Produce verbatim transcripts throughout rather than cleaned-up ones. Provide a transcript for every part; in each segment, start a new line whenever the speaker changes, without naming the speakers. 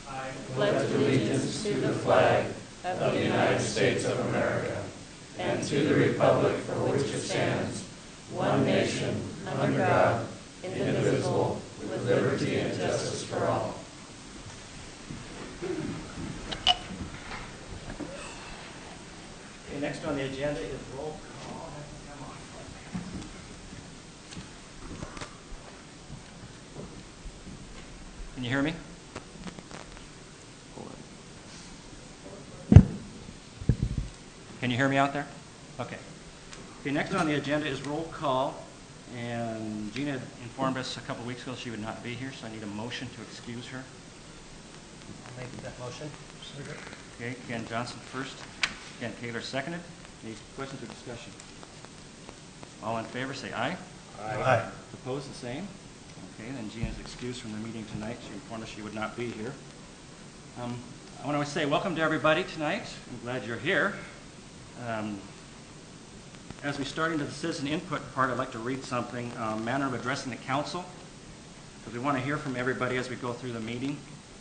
I pledge allegiance to the flag of the United States of America and to the republic for which it stands, one nation, under God, indivisible, with liberty and justice for all.
Okay, next on the agenda is roll call. Come on. Can you hear me? Can you hear me out there? Okay. Okay, next on the agenda is roll call. And Gina informed us a couple weeks ago she would not be here, so I need a motion to excuse her.
I'll make that motion.
Okay, Ken Johnson first. Ken Taylor seconded. Any questions or discussion? All in favor say aye.
Aye.
Opposed, the same. Okay, then Gina's excused from the meeting tonight. She informed us she would not be here. Um, I want to say welcome to everybody tonight. I'm glad you're here. Um, as we start into the citizen input part, I'd like to read something, um, manner of addressing the council, because we want to hear from everybody as we go through the meeting.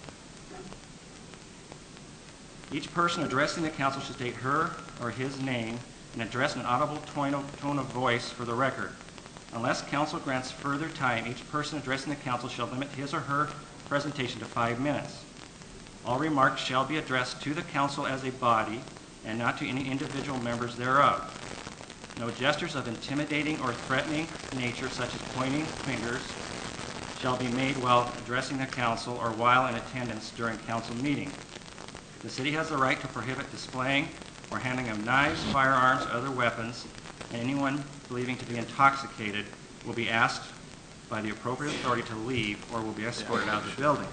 Each person addressing the council should state her or his name and address an audible tone of, tone of voice for the record. Unless council grants further time, each person addressing the council shall limit his or her presentation to five minutes. All remarks shall be addressed to the council as a body and not to any individual members thereof. No gestures of intimidating or threatening nature, such as pointing fingers, shall be made while addressing the council or while in attendance during council meeting. The city has the right to prohibit displaying or handling of knives, firearms, or other weapons, and anyone believing to be intoxicated will be asked by the appropriate authority to leave or will be escorted out of the building.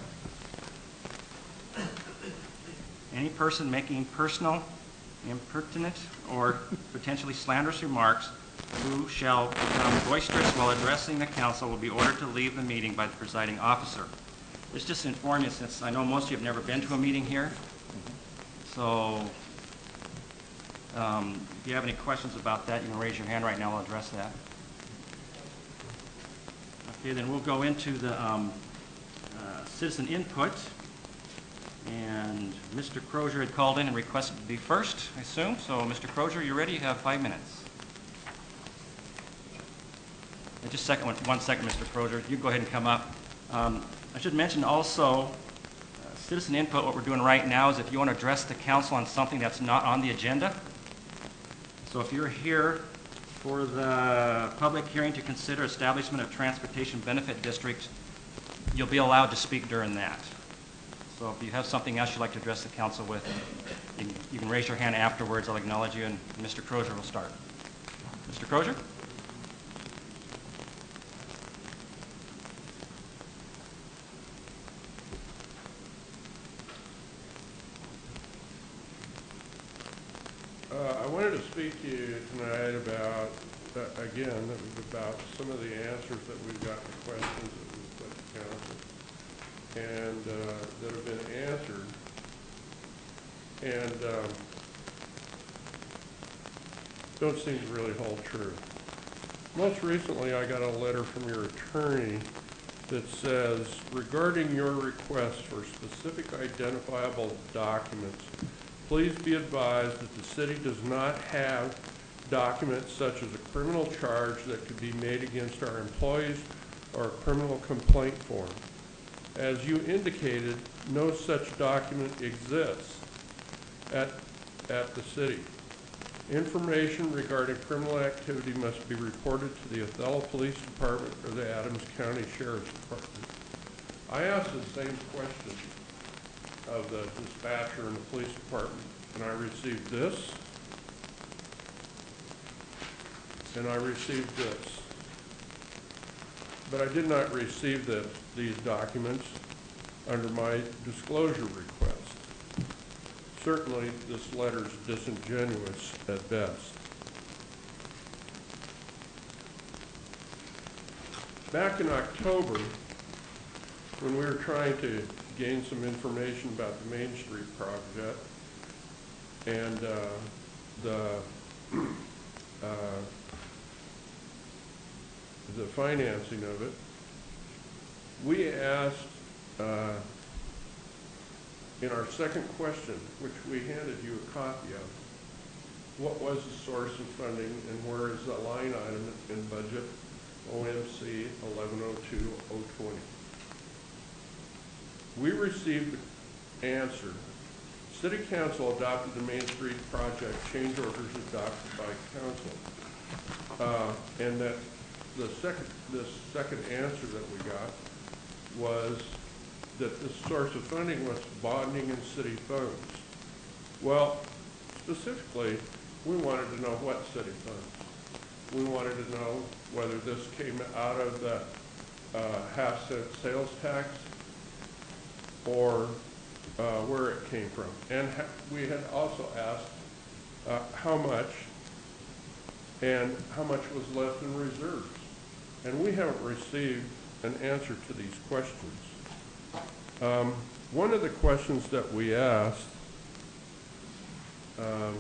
Any person making personal, impertinent, or potentially slanderous remarks who shall become boisterous while addressing the council will be ordered to leave the meeting by the presiding officer. Let's just inform you, since I know most of you have never been to a meeting here, so um, if you have any questions about that, you can raise your hand right now. I'll address that. Okay, then we'll go into the um, uh, citizen input. And Mister Crozier had called in and requested to be first, I assume. So, Mister Crozier, you ready? You have five minutes. And just second, one, one second, Mister Crozier. You go ahead and come up. Um, I should mention also, uh, citizen input, what we're doing right now is if you want to address the council on something that's not on the agenda. So if you're here for the public hearing to consider establishment of transportation benefit district, you'll be allowed to speak during that. So if you have something else you'd like to address the council with, you can, you can raise your hand afterwards. I'll acknowledge you, and Mister Crozier will start. Mister Crozier?
Uh, I wanted to speak to you tonight about, uh, again, about some of the answers that we've got to questions that we've put to council and uh, that have been answered. And um, don't seem to really hold true. Most recently, I got a letter from your attorney that says, regarding your request for specific identifiable documents, please be advised that the city does not have documents such as a criminal charge that could be made against our employees or a criminal complaint form. As you indicated, no such document exists at, at the city. Information regarding criminal activity must be reported to the Othello Police Department or the Adams County Sheriff's Department. I asked the same question of the dispatcher in the police department, and I received this, and I received this. But I did not receive the, these documents under my disclosure request. Certainly, this letter is disingenuous at best. Back in October, when we were trying to gain some information about the Main Street project and uh, the uh, the financing of it, we asked uh, in our second question, which we handed you a copy of, what was the source of funding and where is the line item in budget O M C eleven oh two oh twenty? We received the answer. City Council adopted the Main Street project change orders adopted by Council. Uh, and that the second, the second answer that we got was that the source of funding was bonding and city funds. Well, specifically, we wanted to know what city funds. We wanted to know whether this came out of the uh, half cent sales tax or uh, where it came from. And ha we had also asked uh, how much and how much was left in reserves. And we haven't received an answer to these questions. Um, one of the questions that we asked, um,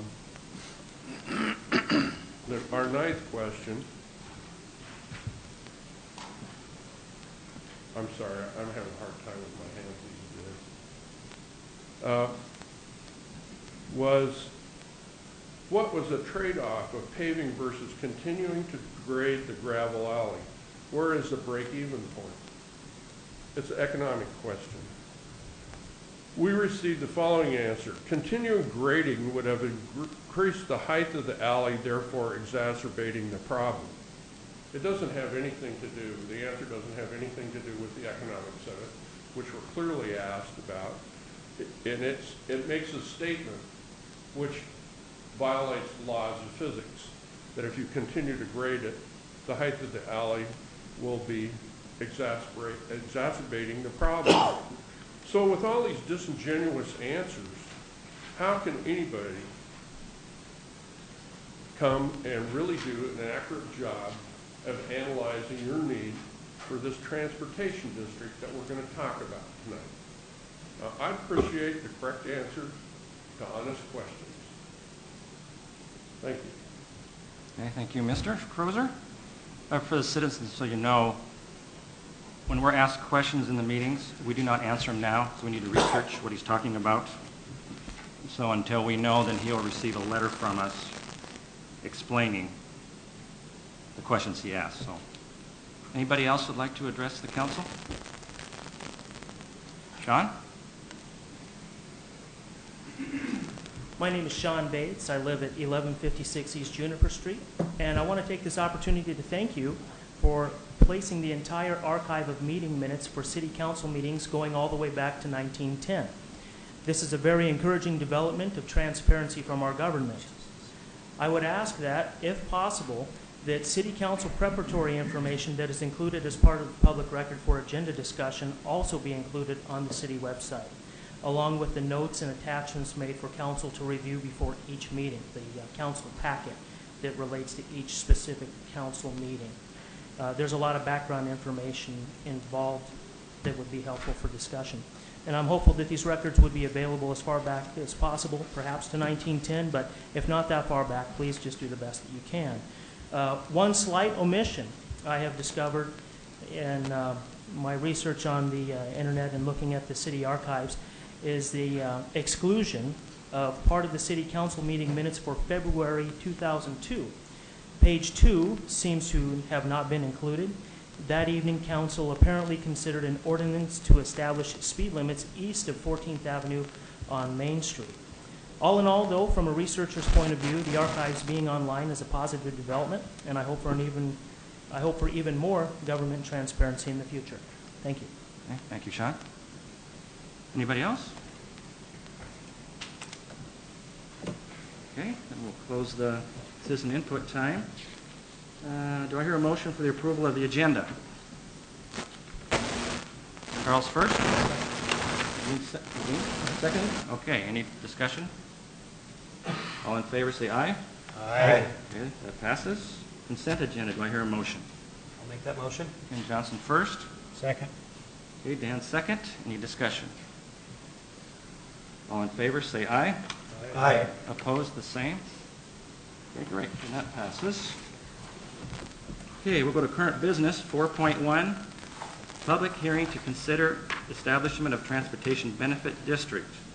the, our ninth question, I'm sorry, I'm having a hard time with my hands these days, uh, was what was the trade-off of paving versus continuing to grade the gravel alley? Where is the break-even point? It's an economic question. We received the following answer. Continuing grading would have increased the height of the alley, therefore exacerbating the problem. It doesn't have anything to do, the answer doesn't have anything to do with the economics of it, which were clearly asked about. It, and it's, it makes a statement which violates the laws of physics, that if you continue to grade it, the height of the alley will be exacerbate, exacerbating the problem. So with all these disingenuous answers, how can anybody come and really do an accurate job of analyzing your need for this transportation district that we're going to talk about tonight? Uh, I appreciate the correct answer to honest questions. Thank you.
Okay, thank you, Mister Cruiser. Uh, for the citizens, so you know, when we're asked questions in the meetings, we do not answer them now, so we need to research what he's talking about. So until we know, then he'll receive a letter from us explaining the questions he asked. So, anybody else would like to address the council? Sean?
My name is Sean Bates. I live at eleven fifty-six East Juniper Street, and I want to take this opportunity to thank you for placing the entire archive of meeting minutes for city council meetings going all the way back to nineteen ten. This is a very encouraging development of transparency from our government. I would ask that, if possible, that city council preparatory information that is included as part of the public record for agenda discussion also be included on the city website, along with the notes and attachments made for council to review before each meeting, the uh, council packet that relates to each specific council meeting. Uh, there's a lot of background information involved that would be helpful for discussion. And I'm hopeful that these records would be available as far back as possible, perhaps to nineteen ten, but if not that far back, please just do the best that you can. Uh, one slight omission I have discovered in uh, my research on the uh, internet and looking at the city archives is the uh, exclusion of part of the city council meeting minutes for February two thousand two. Page two seems to have not been included. That evening, council apparently considered an ordinance to establish speed limits east of fourteenth Avenue on Main Street. All in all, though, from a researcher's point of view, the archives being online is a positive development, and I hope for an even, I hope for even more government transparency in the future. Thank you.
Okay, thank you, Sean. Anybody else? Okay, then we'll close the citizen input time. Uh, do I hear a motion for the approval of the agenda? Charles first. Second. Okay, any discussion? All in favor say aye.
Aye.
Okay, that passes. Consent agenda, do I hear a motion?
I'll make that motion.
Ken Johnson first.
Second.
Okay, Dan second. Any discussion? All in favor say aye.
Aye.
Opposed, the same. Okay, great, and that passes. Okay, we'll go to current business, four point one, public hearing to consider establishment of transportation benefit district.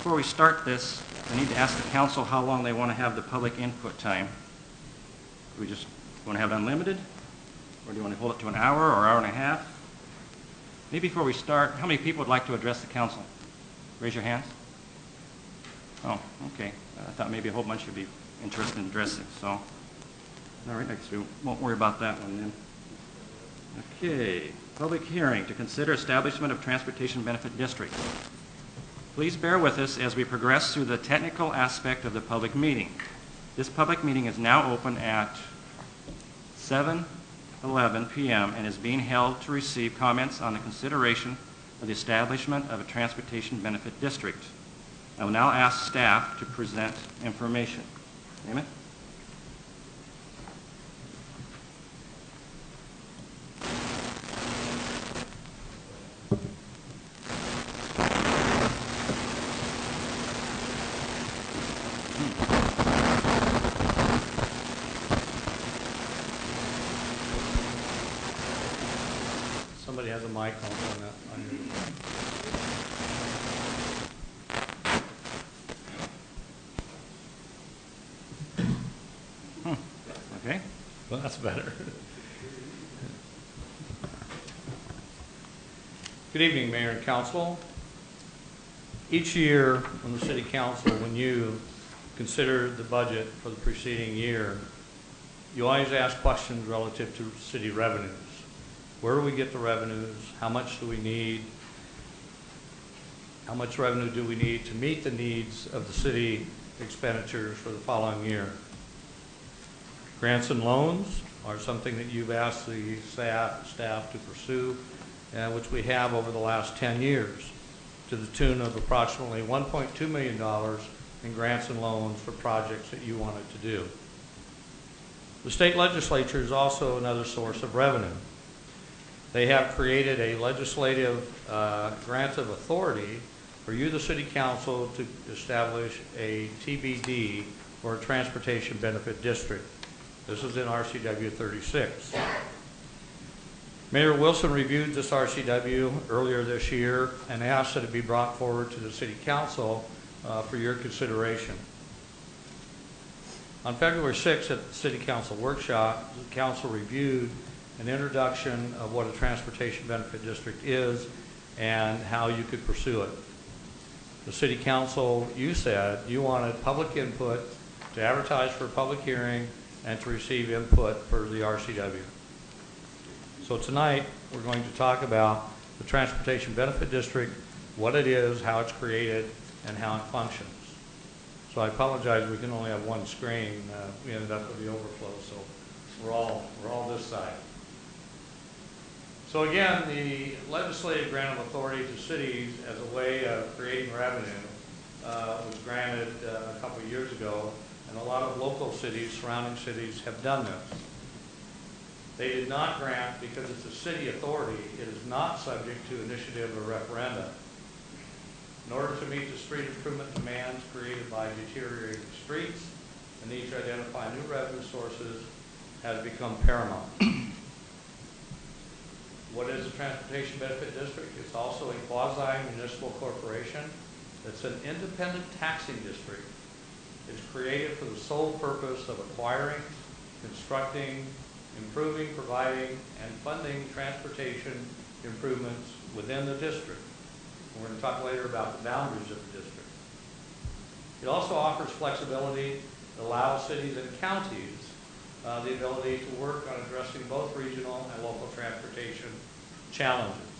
Before we start this, I need to ask the council how long they want to have the public input time. Do we just want to have it unlimited? Or do you want to hold it to an hour or hour and a half? Maybe before we start, how many people would like to address the council? Raise your hands. Oh, okay. I thought maybe a whole bunch would be interested in addressing, so. All right, I guess we won't worry about that one then. Okay, public hearing to consider establishment of transportation benefit district. Please bear with us as we progress through the technical aspect of the public meeting. This public meeting is now open at seven eleven p m and is being held to receive comments on the consideration of the establishment of a transportation benefit district. I will now ask staff to present information. Name
Somebody has a mic on that. On your...
Hmm. Okay.
Well, that's better. Good evening, Mayor and Council. Each year, when the City Council, when you consider the budget for the preceding year, you always ask questions relative to city revenues. Where do we get the revenues? How much do we need? How much revenue do we need to meet the needs of the city expenditures for the following year? Grants and loans are something that you've asked the staff, staff to pursue, uh, which we have over the last ten years, to the tune of approximately one point two million dollars in grants and loans for projects that you wanted to do. The state legislature is also another source of revenue. They have created a legislative uh, grant of authority for you, the City Council, to establish a T B D, or a Transportation Benefit District. This is in R C W thirty-six. Mayor Wilson reviewed this R C W earlier this year and asked that it be brought forward to the City Council uh, for your consideration. On February sixth at the City Council workshop, the Council reviewed an introduction of what a transportation benefit district is and how you could pursue it. The City Council, you said you wanted public input to advertise for a public hearing and to receive input for the R C W. So tonight we're going to talk about the transportation benefit district, what it is, how it's created, and how it functions. So I apologize, we can only have one screen. Uh, we ended up with the overflow, so we're all, we're all this side. So again, the legislative grant of authority to cities as a way of creating revenue uh, was granted uh, a couple of years ago, and a lot of local cities, surrounding cities, have done this. They did not grant, because it's a city authority, it is not subject to initiative or referenda. In order to meet the street improvement demands created by deteriorating streets, the need to identify new revenue sources has become paramount. What is a transportation benefit district? It's also a quasi-municipal corporation. It's an independent taxing district. It's created for the sole purpose of acquiring, constructing, improving, providing, and funding transportation improvements within the district. We're going to talk later about the boundaries of the district. It also offers flexibility that allows cities and counties Uh, the ability to work on addressing both regional and local transportation challenges.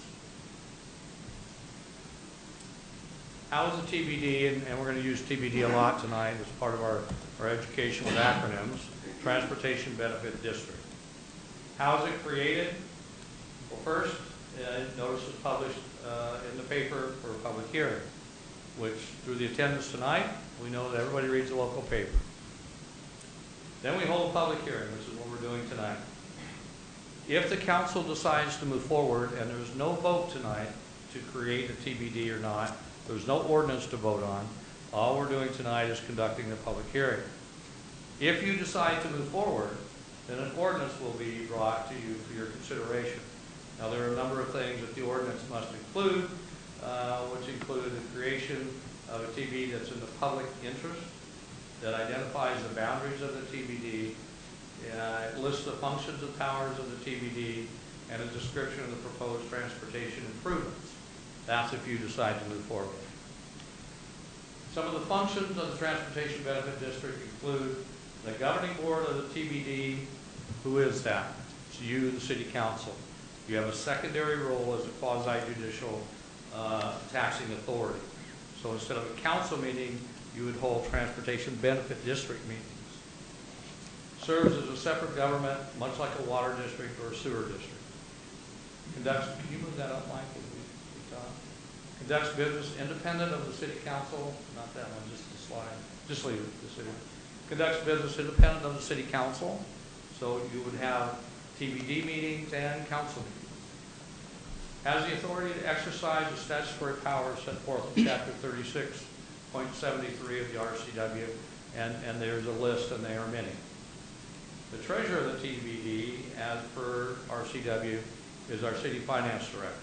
How is a T B D, and, and we're going to use T B D a lot tonight as part of our, our education with acronyms, Transportation Benefit District. How is it created? Well, first, uh, notice was published uh, in the paper for a public hearing, which through the attendance tonight, we know that everybody reads the local paper. Then we hold a public hearing, which is what we're doing tonight. If the council decides to move forward, and there's no vote tonight to create a T B D or not, there's no ordinance to vote on, all we're doing tonight is conducting the public hearing. If you decide to move forward, then an ordinance will be brought to you for your consideration. Now, there are a number of things that the ordinance must include, uh, which include the creation of a T B D that's in the public interest, that identifies the boundaries of the T B D, uh, lists the functions and powers of the T B D, and a description of the proposed transportation improvements. That's if you decide to move forward. Some of the functions of the Transportation Benefit District include the governing board of the T B D. Who is that? It's you, the City Council. You have a secondary role as a quasi-judicial uh, taxing authority. So instead of a council meeting, you would hold Transportation Benefit District meetings. Serves as a separate government, much like a water district or a sewer district. Conducts, can you move that up, Mike? Conducts business independent of the City Council, not that one, just the slide, just leave it, the city. Conducts business independent of the City Council, so you would have T B D meetings and council meetings. Has the authority to exercise the statutory powers set forth in Chapter thirty-six point seventy-three of the R C W, and, and there's a list, and they are many. The treasurer of the T B D, as per R C W, is our City Finance Director.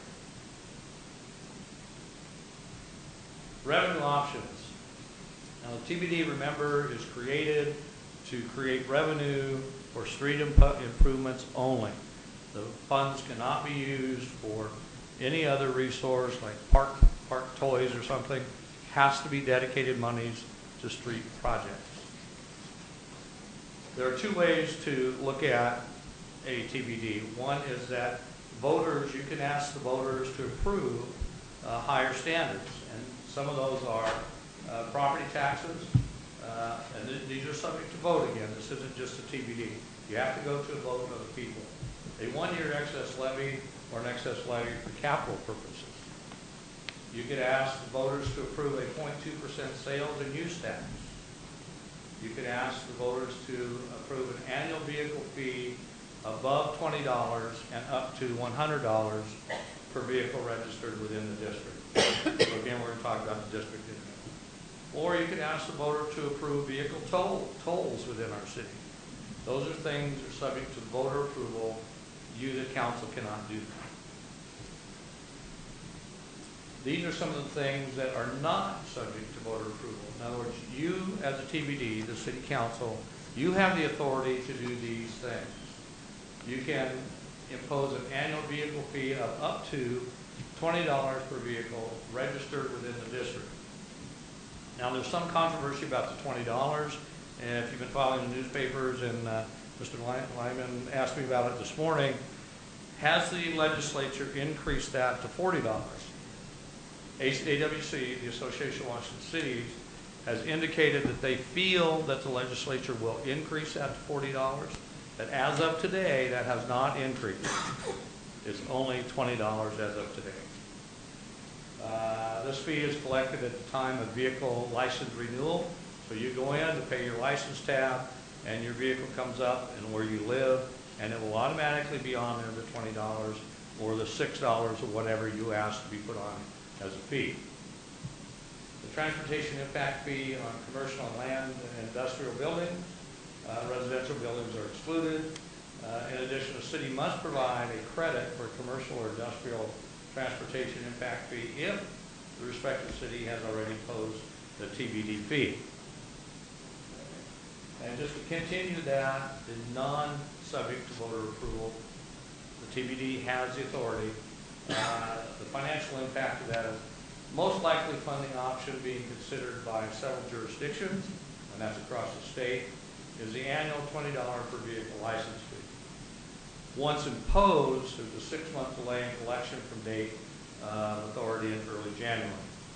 Revenue options. Now, the T B D, remember, is created to create revenue for street imp improvements only. The funds cannot be used for any other resource like park, park toys or something. Has to be dedicated monies to street projects. There are two ways to look at a T B D. One is that voters, you can ask the voters to approve uh, higher standards. And some of those are uh, property taxes, uh, and th these are subject to vote again. This isn't just a T B D. You have to go to a vote of the people. A one-year excess levy or an excess levy for capital purposes. You could ask the voters to approve a zero point two percent sales and use tax. You could ask the voters to approve an annual vehicle fee above twenty dollars and up to one hundred dollars per vehicle registered within the district. So again, we're going to talk about the district in a minute. Or you could ask the voter to approve vehicle toll, tolls within our city. Those are things that are subject to voter approval. You, the council, cannot do that. These are some of the things that are not subject to voter approval. In other words, you as a T B D, the City Council, you have the authority to do these things. You can impose an annual vehicle fee of up to twenty dollars per vehicle registered within the district. Now, there's some controversy about the twenty dollars, and if you've been following the newspapers, and uh, Mister Lyman asked me about it this morning, has the legislature increased that to forty dollars? A W C, the Association of Washington Cities, has indicated that they feel that the legislature will increase that to forty dollars, but as of today, that has not increased. It's only twenty dollars as of today. Uh, this fee is collected at the time of vehicle license renewal. So you go in to pay your license tab, and your vehicle comes up and where you live, and it will automatically be on there, the twenty dollars or the six dollars or whatever you ask to be put on as a fee. The transportation impact fee on commercial and land and industrial buildings, uh, residential buildings are excluded. Uh, in addition, the city must provide a credit for commercial or industrial transportation impact fee if the respective city has already imposed the T B D fee. And just to continue that, the non-subject to voter approval, the T B D has the authority. Uh, the financial impact of that is most likely funding option being considered by several jurisdictions, and that's across the state, is the annual twenty dollars per vehicle license fee. Once imposed, there's a six-month delay in collection from date uh, authority in early January.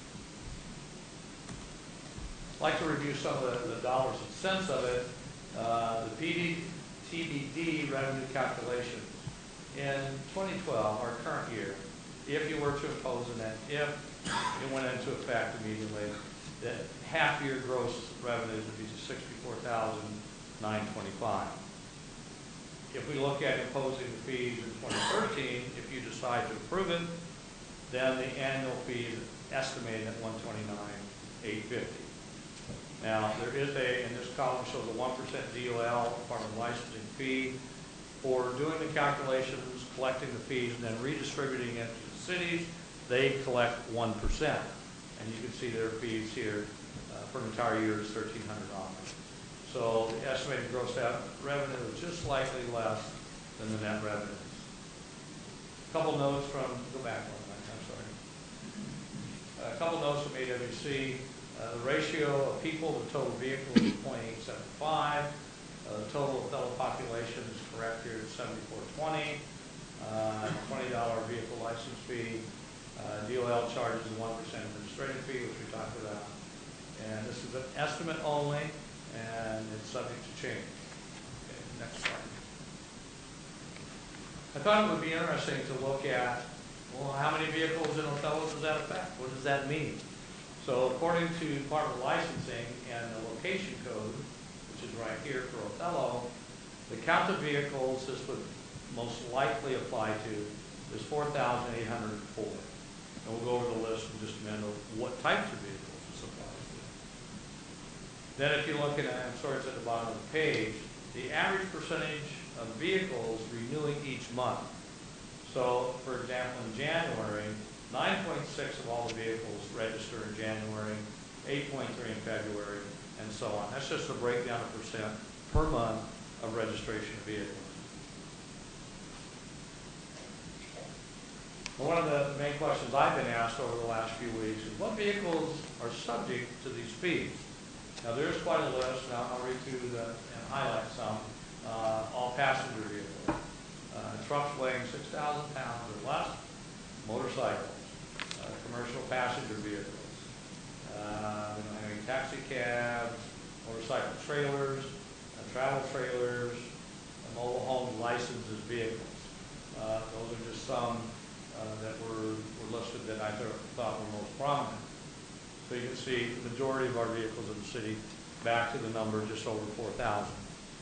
I'd like to review some of the, the dollars and cents of it. Uh, the T B D revenue calculation. In twenty twelve, our current year, if you were to impose an net, if it went into effect immediately, that half-year gross revenues would be sixty-four thousand nine hundred twenty-five. If we look at imposing the fees in twenty thirteen, if you decide to approve it, then the annual fee is estimated at one hundred twenty-nine thousand eight hundred fifty. Now, there is a, and this column shows a one percent D O L, Department of Licensing fee, for doing the calculations, collecting the fees, and then redistributing it to the cities. They collect one percent. and you can see their fees here uh, for an entire year is thirteen hundred dollars. So the estimated gross revenue is just slightly less than the net revenues. A couple notes from, go back one minute, I'm sorry. A couple notes from A W C. Uh, the ratio of people to total vehicles is zero point eight seven five. Uh, the total Othello population is correct here at seventy-four twenty. Uh, twenty dollar vehicle license fee. Uh, D O L charges a one percent administrative fee, which we talked about. And this is an estimate only, and it's subject to change. Okay, next slide. I thought it would be interesting to look at, well, how many vehicles in Othello does that affect? What does that mean? So according to Department of Licensing and the location code, which is right here for Othello, the count of vehicles this would most likely apply to is four thousand eight hundred four. And we'll go over the list in just a minute of what types of vehicles this applies to. Then if you look at, I'm sorry it's at the bottom of the page, the average percentage of vehicles renewing each month. So for example, in January, nine point six of all the vehicles register in January, eight point three in February, and so on. That's just a breakdown of percent per month of registration of vehicles. One of the main questions I've been asked over the last few weeks is what vehicles are subject to these fees? Now there's quite a list, and I'll read through the, and highlight some. Uh, all passenger vehicles, uh, trucks weighing six thousand pounds or less, motorcycles, uh, commercial passenger vehicles, uh, we don't have any taxi cabs, motorcycle trailers, uh, travel trailers, and mobile home licensed as vehicles. Uh, those are just some uh, that were, were listed that I th thought were most prominent. So you can see the majority of our vehicles in the city back to the number just over four thousand.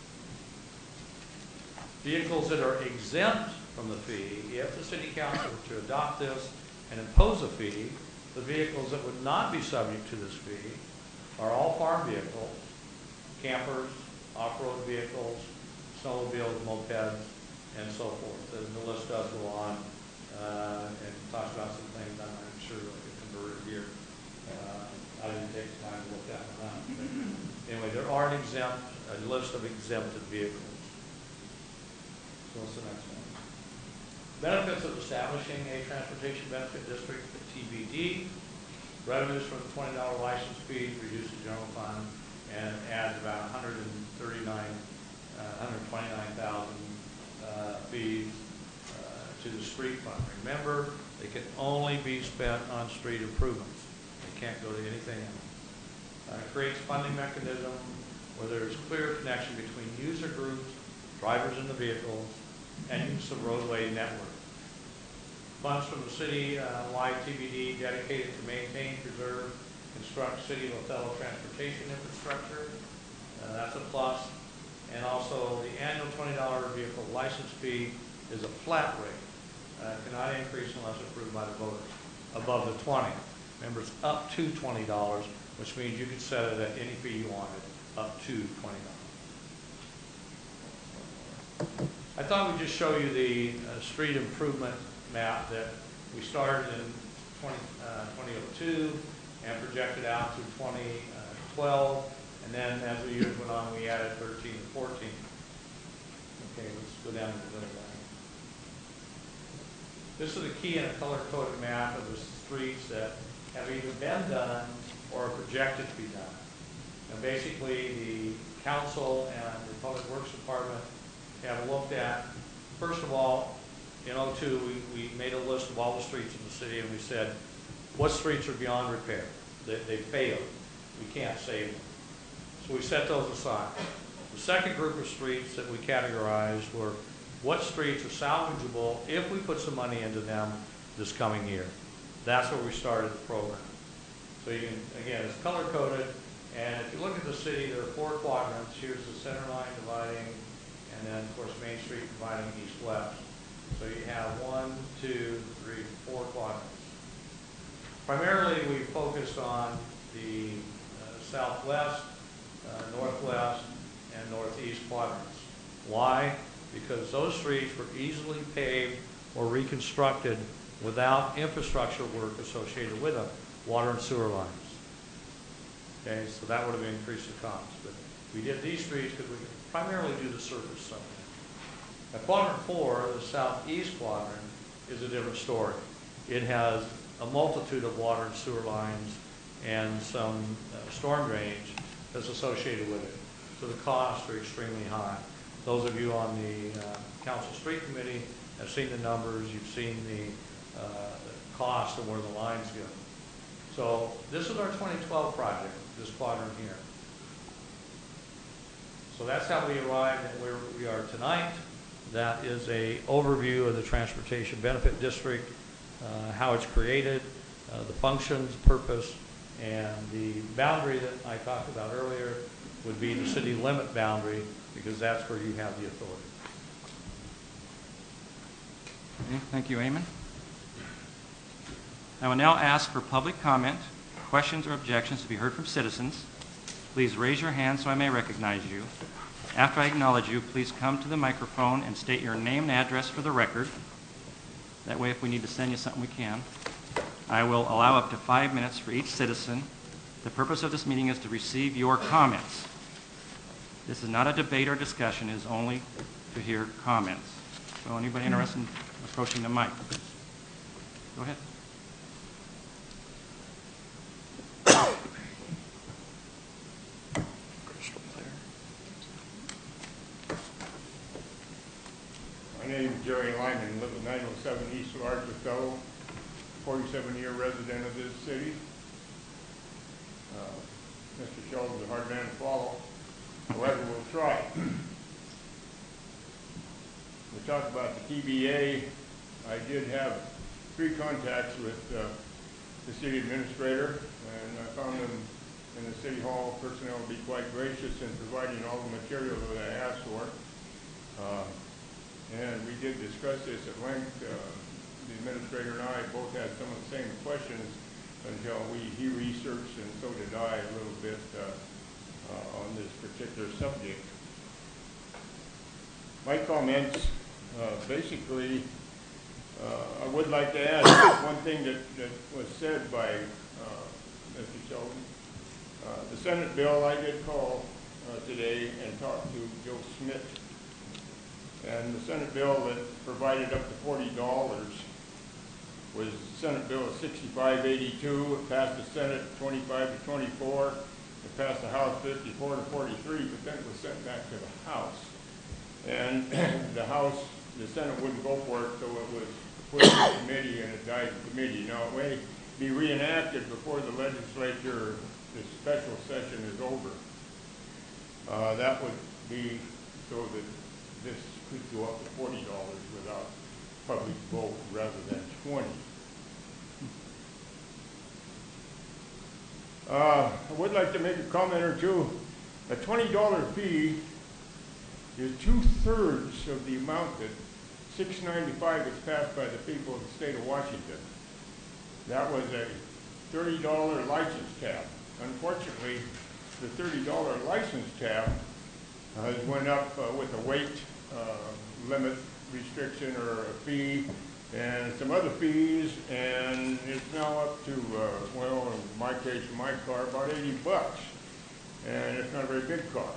Vehicles that are exempt from the fee, if the city council were to adopt this and impose a fee, the vehicles that would not be subject to this fee are all farm vehicles, campers, off-road vehicles, snowmobiles, mopeds, and so forth. And the list does go on uh, and talks about some things I'm not sure I can convert here. Uh, I didn't take the time to look that one up. But anyway, there are an exempt, a list of exempted vehicles. So what's the next one? Benefits of establishing a transportation benefit district, the T B D. Revenues from the twenty dollar license fee reduce the general fund and adds about one hundred thirty-nine, uh, one hundred twenty-nine thousand uh, fees uh, to the street fund. Remember, they can only be spent on street improvements. They can't go to anything else. Uh, creates funding mechanism where there's clear connection between user groups, drivers in the vehicles, and use of roadway network. Funds from the city-wide uh, T B D dedicated to maintain, preserve, construct city of Othello transportation infrastructure. Uh, that's a plus. And also the annual twenty dollar vehicle license fee is a flat rate. Uh, cannot increase unless approved by the voters above the twenty. Remember, it's up to twenty dollars, which means you could set it at any fee you wanted, up to twenty dollars. I thought we'd just show you the uh, street improvement map that we started in twenty oh two and projected out to twenty twelve, and then as the years went on, we added thirteen and fourteen. Okay, let's go down to the middle line. This is a key and a color-coded map of the streets that have either been done or are projected to be done. And basically, the council and the Public Works Department have looked at, first of all, in oh two, we, we made a list of all the streets in the city, and we said, what streets are beyond repair? They, they failed. We can't save them. So we set those aside. The second group of streets that we categorized were what streets are salvageable if we put some money into them this coming year. That's where we started the program. So you can, again, it's color-coded, and if you look at the city, there are four quadrants. Here's the center line dividing, and then, of course, Main Street dividing east-west. So you have one, two, three, four quadrants. Primarily, we focused on the uh, southwest, uh, northwest, and northeast quadrants. Why? Because those streets were easily paved or reconstructed without infrastructure work associated with them. water and sewer lines. Okay, so that would have increased the cost. But we did these streets because we could primarily do the surface stuff. Now, quadrant four, the southeast quadrant, is a different story. It has a multitude of water and sewer lines and some uh, storm drainage that's associated with it. So the costs are extremely high. Those of you on the uh, Council Street Committee have seen the numbers, you've seen the, uh, the cost and where the lines go. So this is our twenty twelve project, this quadrant here. So that's how we arrived at where we are tonight. That is a overview of the Transportation Benefit District, uh, how it's created, uh, the functions, purpose, and the boundary that I talked about earlier would be the city limit boundary, because that's where you have the authority.
Okay, thank you, Eamon. I will now ask for public comment, questions, or objections to be heard from citizens. Please raise your hand so I may recognize you. After I acknowledge you, please come to the microphone and state your name and address for the record. That way, if we need to send you something, we can. I will allow up to five minutes for each citizen. The purpose of this meeting is to receive your comments. This is not a debate or discussion, it is only to hear comments. So anybody interested in approaching the mic? Go ahead.
My name is Jerry Lyman, live at nine oh seven East Large Othello, forty-seven year resident of this city. Uh, Mister Sheldon's a hard man to follow, however, we'll try. We talked about the T B A. I did have three contacts with uh, the city administrator, and I found them in the city hall personnel to be quite gracious in providing all the material that I asked for. Uh, And we did discuss this at length. Uh, the administrator and I both had some of the same questions until we he researched, and so did I, a little bit uh, uh, on this particular subject. My comments, uh, basically, uh, I would like to add one thing that, that was said by uh, Mister Sheldon. Uh, the Senate bill, I did call uh, today and talk to Joe Schmidt. And the Senate bill that provided up to forty dollars was Senate Bill sixty-five eighty-two. It passed the Senate twenty-five to twenty-four. It passed the House fifty-four to forty-three, but then it was sent back to the House. And the House, the Senate wouldn't go for it, so it was put in the committee, and it died in committee. Now, it may be reenacted before the legislature, the special session is over. Uh, that would be so that this could go up to forty dollars without public vote rather than twenty. Uh, I would like to make a comment or two. A twenty dollar fee is two-thirds of the amount that six ninety-five is passed by the people of the state of Washington. That was a thirty dollar license tab. Unfortunately, the thirty dollar license tab uh, went up uh, with a weight uh, limit restriction or a fee and some other fees, and it's now up to, uh, well, in my case, in my car, about eighty bucks. And it's not a very big car.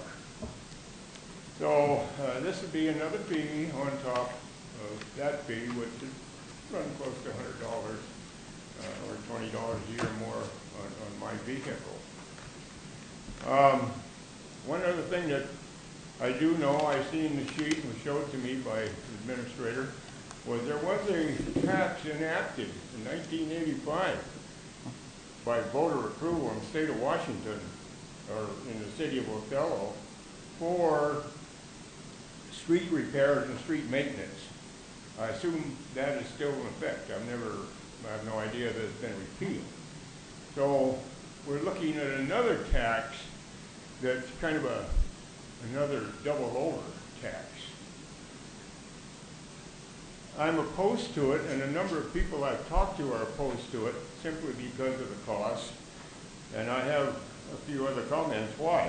So uh, this would be another fee on top of that fee, which is running close to one hundred dollars uh, or twenty dollars a year more on, on my vehicle. Um, one other thing that I do know, I seen the sheet and was showed to me by the administrator, was there was a tax enacted in nineteen eighty-five by voter approval in the state of Washington, or in the city of Othello, for street repairs and street maintenance. I assume that is still in effect. I've never, I have no idea that it's been repealed. So we're looking at another tax that's kind of a another double over tax. I'm opposed to it, and a number of people I've talked to are opposed to it simply because of the cost, and I have a few other comments why.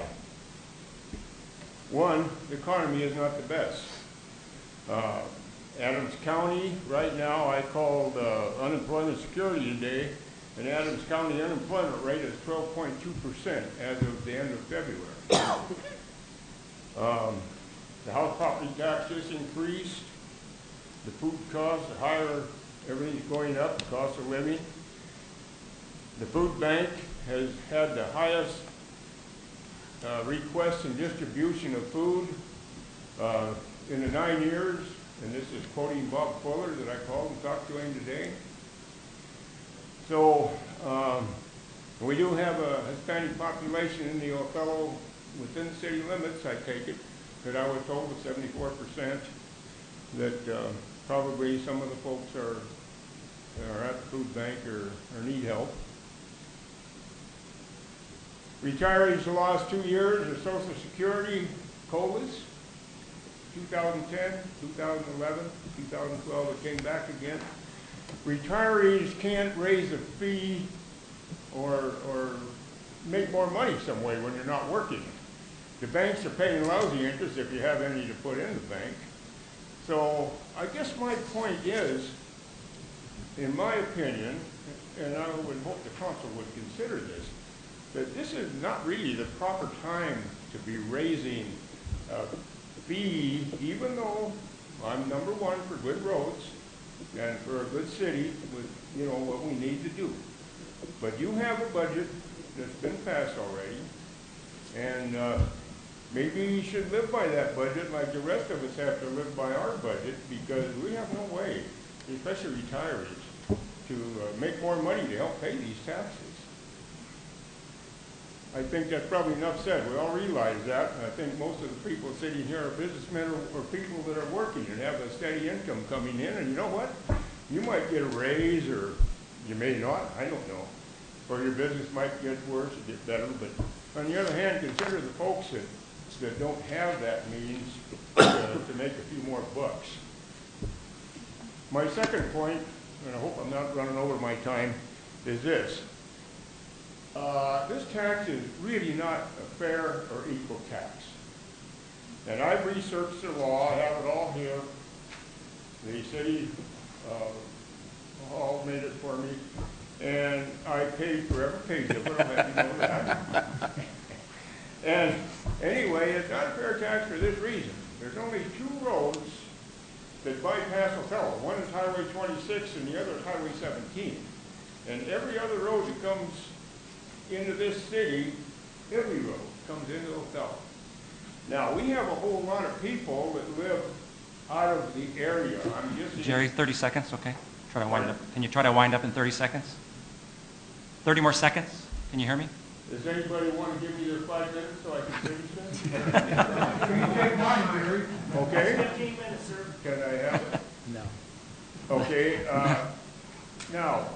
One, the economy is not the best. Uh, Adams County, right now, I called uh, unemployment security today, and Adams County unemployment rate is twelve point two percent as of the end of February. Um, the house property tax just increased. The food costs are higher. Everything's going up, the cost of living. The food bank has had the highest uh, request and distribution of food uh, in the nine years, and this is quoting Bob Fuller that I called and talked to him today. So um, we do have a Hispanic population in the Othello within the city limits, I take it, that I was told was seventy-four percent, that uh, probably some of the folks are, are at the food bank or, or need help. Retirees the last two years of Social Security COLAs, two thousand ten, two thousand eleven, two thousand twelve, it came back again. Retirees can't raise a fee or, or make more money some way when you're not working. The banks are paying lousy interest if you have any to put in the bank. So I guess my point is, in my opinion, and I would hope the council would consider this, that this is not really the proper time to be raising a fee, even though I'm number one for good roads and for a good city with, you know, what we need to do. But you have a budget that's been passed already, and uh, maybe you should live by that budget like the rest of us have to live by our budget, because we have no way, especially retirees, to uh, make more money to help pay these taxes. I think that's probably enough said. We all realize that. And I think most of the people sitting here are businessmen or, or people that are working and have a steady income coming in. And you know what? You might get a raise, or you may not. I don't know. Or your business might get worse or get better. But on the other hand, consider the folks that, that don't have that means to, to make a few more bucks. My second point, and I hope I'm not running over my time, is this. Uh, this tax is really not a fair or equal tax. And I've researched the law, I have it all here. The city uh, hall made it for me, and I paid for every page of it, I'll have you know that. And anyway, it's not a fair tax for this reason. There's only two roads that bypass Othello. One is Highway twenty-six and the other is Highway seventeen. And every other road that comes into this city, every road comes into Othello. Now, we have a whole lot of people that live out of the area. I'm just
Jerry, thirty seconds, okay? Try to wind up. Can you try to wind up in thirty seconds? thirty more seconds? Can you hear me?
Does anybody want to give me their five minutes so I can finish this?
Can you take mine, Jerry?
Okay.
fifteen minutes, sir.
Can I have it?
No.
Okay. Uh, now,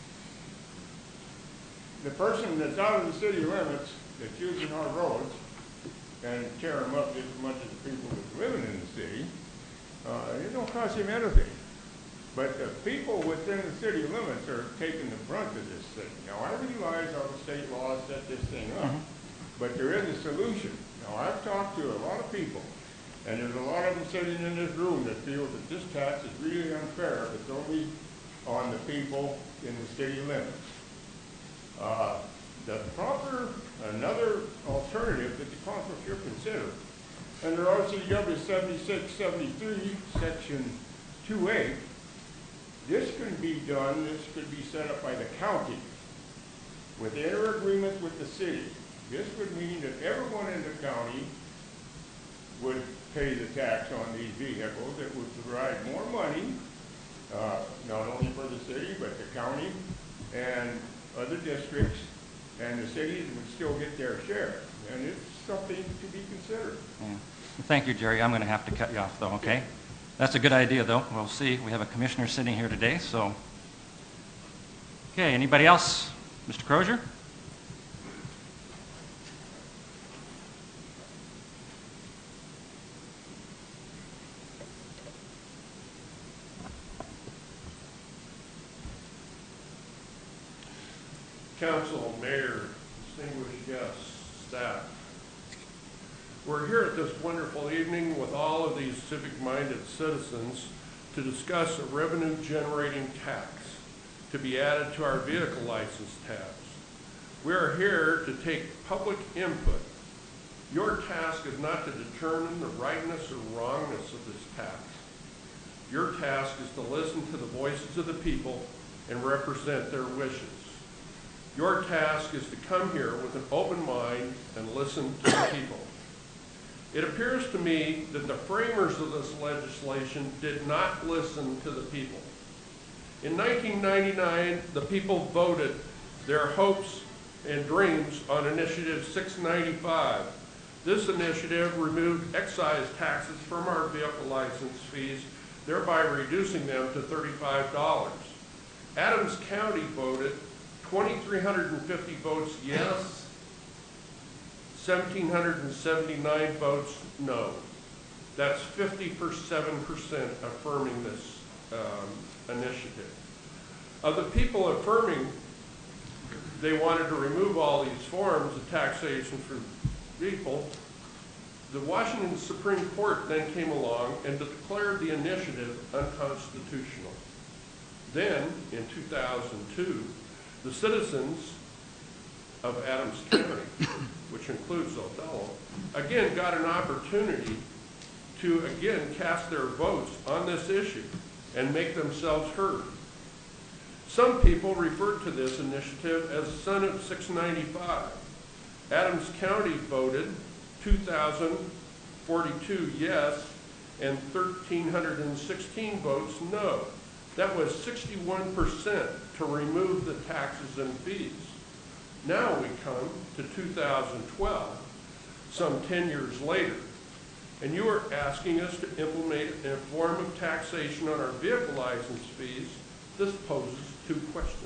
the person that's out of the city limits that's using our roads and tear them up just as much as the people that's living in the city, uh, it don't cost him anything. But the people within the city limits are taking the brunt of this thing. Now, I realize how the state laws set this thing up, but there is a solution. Now, I've talked to a lot of people, and there's a lot of them sitting in this room that feel that this tax is really unfair if it's only on the people in the city limits. Uh, the proper, another alternative that the council should consider, under R C W seventy-six seventy-three, section two A, this can be done, this could be set up by the county with inter-agreements with the city. This would mean that everyone in the county would pay the tax on these vehicles. It would provide more money, uh, not only for the city, but the county and other districts, and the cities would still get their share. And it's something to be considered.
Yeah. Thank you, Jerry. I'm going to have to cut you off, though, okay? That's a good idea, though. We'll see. We have a commissioner sitting here today, so. Okay, anybody else? Mister Crozier?
Council, mayor, distinguished guests, staff. We're here at this wonderful evening with all of these civic-minded citizens to discuss a revenue-generating tax. to be added to our vehicle license tabs. We are here to take public input. Your task is not to determine the rightness or wrongness of this tax. Your task is to listen to the voices of the people and represent their wishes. Your task is to come here with an open mind and listen to the people. It appears to me that the framers of this legislation did not listen to the people. In nineteen ninety-nine, the people voted their hopes and dreams on Initiative six ninety-five. This initiative removed excise taxes from our vehicle license fees, thereby reducing them to thirty-five dollars. Adams County voted two thousand three hundred fifty votes yes, one thousand seven hundred seventy-nine votes no. That's fifty-seven percent affirming this um, initiative. Of the people affirming they wanted to remove all these forms of taxation for people, the Washington Supreme Court then came along and declared the initiative unconstitutional. Then, in two thousand two, the citizens of Adams County, which includes Othello, again got an opportunity to again cast their votes on this issue and make themselves heard. Some people referred to this initiative as Senate six ninety-five. Adams County voted two thousand forty-two yes and one thousand three hundred sixteen votes no. That was sixty-one percent to remove the taxes and fees. Now we come to two thousand twelve, some ten years later, and you are asking us to implement a form of taxation on our vehicle license fees. This poses two questions.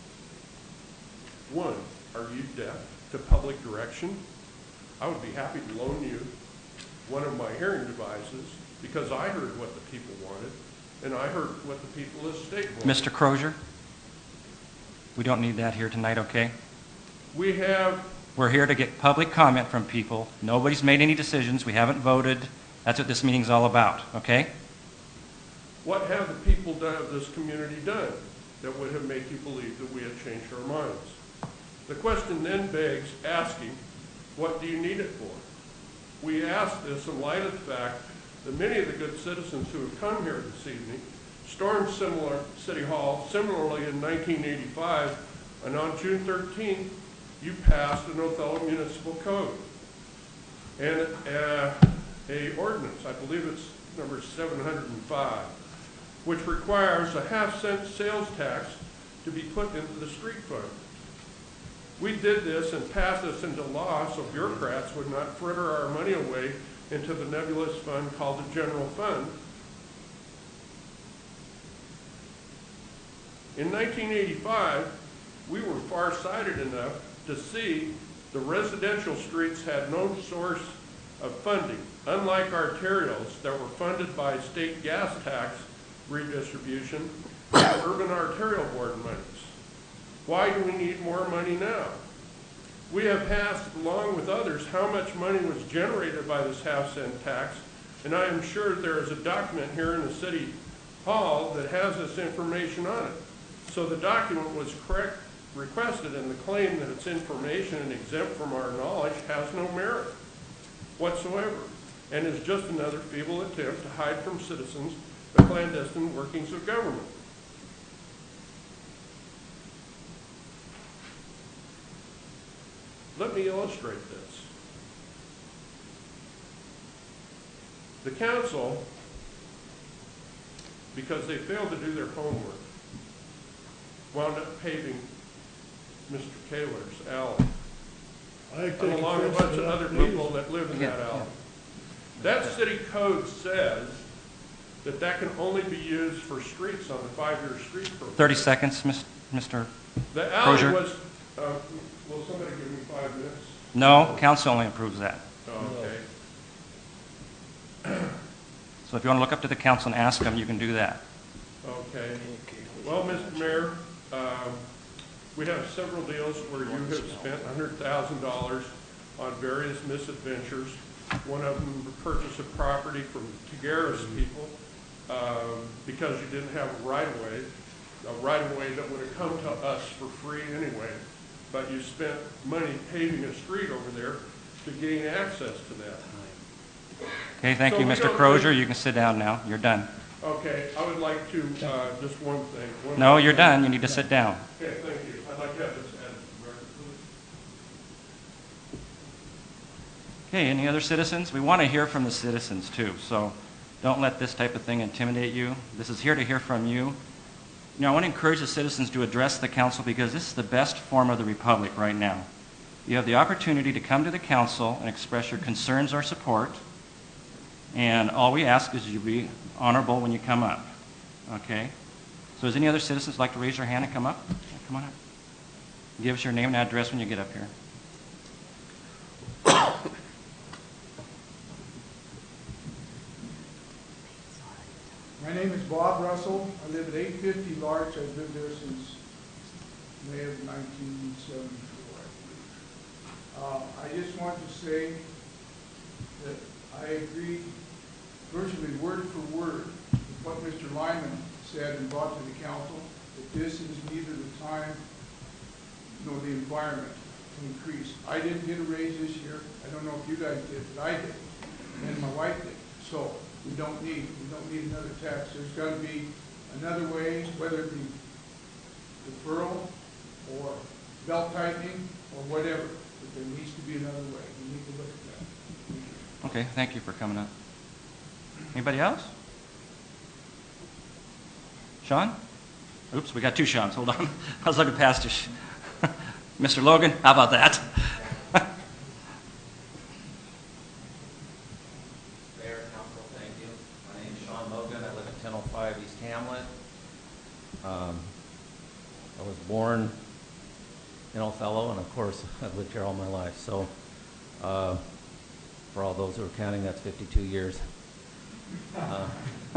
One, are you deaf to public direction? I would be happy to loan you one of my hearing devices because I heard what the people wanted and I heard what the people of the state wanted.
Mister Crozier, we don't need that here tonight, okay?
We have,
We're here to get public comment from people. Nobody's made any decisions. We haven't voted. That's what this meeting's all about, okay?
what have the people done of this community done that would have made you believe that we had changed our minds? The question then begs asking, what do you need it for? We ask this in light of the fact that many of the good citizens who have come here this evening stormed similar City Hall similarly in nineteen eighty-five, and on June thirteenth, you passed an Othello Municipal Code and uh, a ordinance, I believe it's number seven hundred five, which requires a half cent sales tax to be put into the street fund. We did this and passed this into law so bureaucrats would not fritter our money away into the nebulous fund called the general fund. In nineteen eighty-five, we were far-sighted enough to see the residential streets had no source of funding, unlike arterials that were funded by state gas tax redistribution and urban arterial board monies. Why do we need more money now? We have passed, along with others, how much money was generated by this half-cent tax, and I am sure there is a document here in the City Hall that has this information on it. So the document was correct, requested, and the claim that it's information and exempt from our knowledge has no merit whatsoever, and is just another feeble attempt to hide from citizens the clandestine workings of government. Let me illustrate this. The council, because they failed to do their homework, wound up paving Mister Kaler's alley, and along a bunch of other people that live in that alley. That city code says that that can only be used for streets on the five-year street program.
thirty seconds, Mister
The alley
Crozier.
was, uh, will somebody give me five minutes?
No, council only approves that.
Oh, okay.
So if you want to look up to the council and ask them, you can do that.
Okay. Well, Mister Mayor, um, we have several deals where you have spent one hundred thousand dollars on various misadventures. One of them, the purchase of property from Tigueras people um, because you didn't have a right-of-way. a right-of-way that would have come to us for free anyway, but you spent money paving a street over there to gain access to that.
Okay, thank
So
you,
we
Mister
don't
Crozier.
think-
You can sit down now. You're done.
Okay, I would like to, uh, just one thing. one
No,
more
you're
thing.
done. You need to sit down.
Okay, thank you. I'd like to have this added to the record, please.
Okay, any other citizens? We want to hear from the citizens too, so don't let this type of thing intimidate you. This is here to hear from you. You know, I want to encourage the citizens to address the council because this is the best form of the republic right now. You have the opportunity to come to the council and express your concerns or support, and all we ask is you be honorable when you come up, okay? So does any other citizens like to raise their hand and come up? Yeah, come on up. Give us your name and address when you get up here.
My name is Bob Russell. I live at eight fifty Larch. I've lived there since May of nineteen seventy-four, I believe. Uh, I just want to say that I agree virtually word for word with what Mister Lyman said and brought to the council, that this is neither the time nor the environment to increase. I didn't get a raise this year. I don't know if you guys did, but I did, and my wife did. So we don't need, we don't need another tax. There's got to be another way, whether it be deferral or belt tightening or whatever, but there needs to be another way. We need to look at that. Thank you.
Okay, thank you for coming up. Anybody else? Sean? Oops, we got two Seans. Hold on. I was looking past you. Mister Logan, how about that?
Mayor, Council, thank you. My name is Sean Logan. I live at ten oh five East Hamlet. Um, I was born in Othello, and of course, I've lived here all my life. So, uh, for all those who are counting, that's fifty-two years. Uh,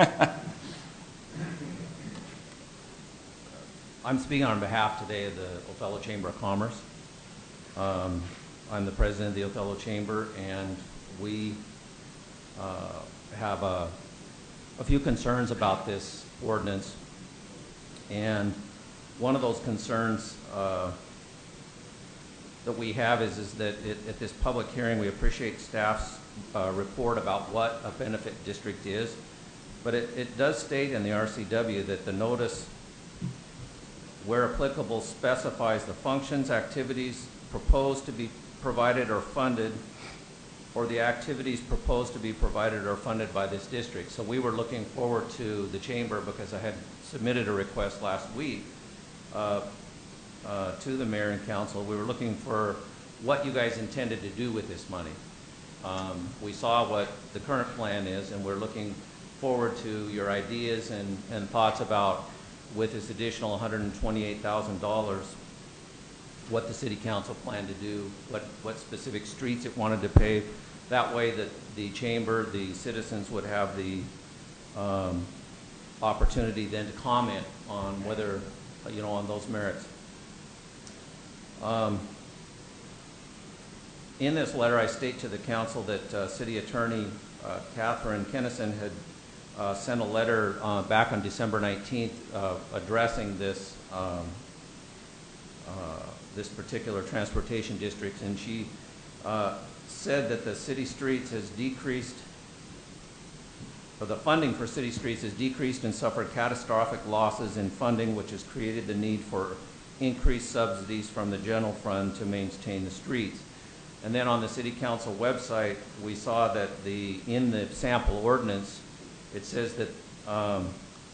I'm speaking on behalf today of the Othello Chamber of Commerce. Um, I'm the president of the Othello Chamber, and we uh, have a, a few concerns about this ordinance. And one of those concerns uh, that we have is, is that it, at this public hearing, we appreciate staff's uh, report about what a benefit district is. But it, it does state in the R C W that the notice, where applicable, specifies the functions, activities proposed to be provided or funded, or the activities proposed to be provided or funded by this district. So we were looking forward to the chamber, because I had submitted a request last week uh, uh, to the mayor and council. We were looking for what you guys intended to do with this money. Um, we saw what the current plan is, and we're looking forward to your ideas and, and thoughts about, with this additional one hundred twenty-eight thousand dollars, what the city council planned to do, what, what specific streets it wanted to pave. That way that the chamber, the citizens would have the um, opportunity then to comment on whether, you know, on those merits. Um, in this letter, I state to the council that uh, City Attorney uh, Catherine Kennison had Uh, sent a letter uh, back on December nineteenth uh, addressing this um, uh, this particular transportation district, and she uh, said that the city streets has decreased, or the funding for city streets has decreased and suffered catastrophic losses in funding, which has created the need for increased subsidies from the general fund to maintain the streets. And then on the city council website, we saw that the in the sample ordinance, it says that um,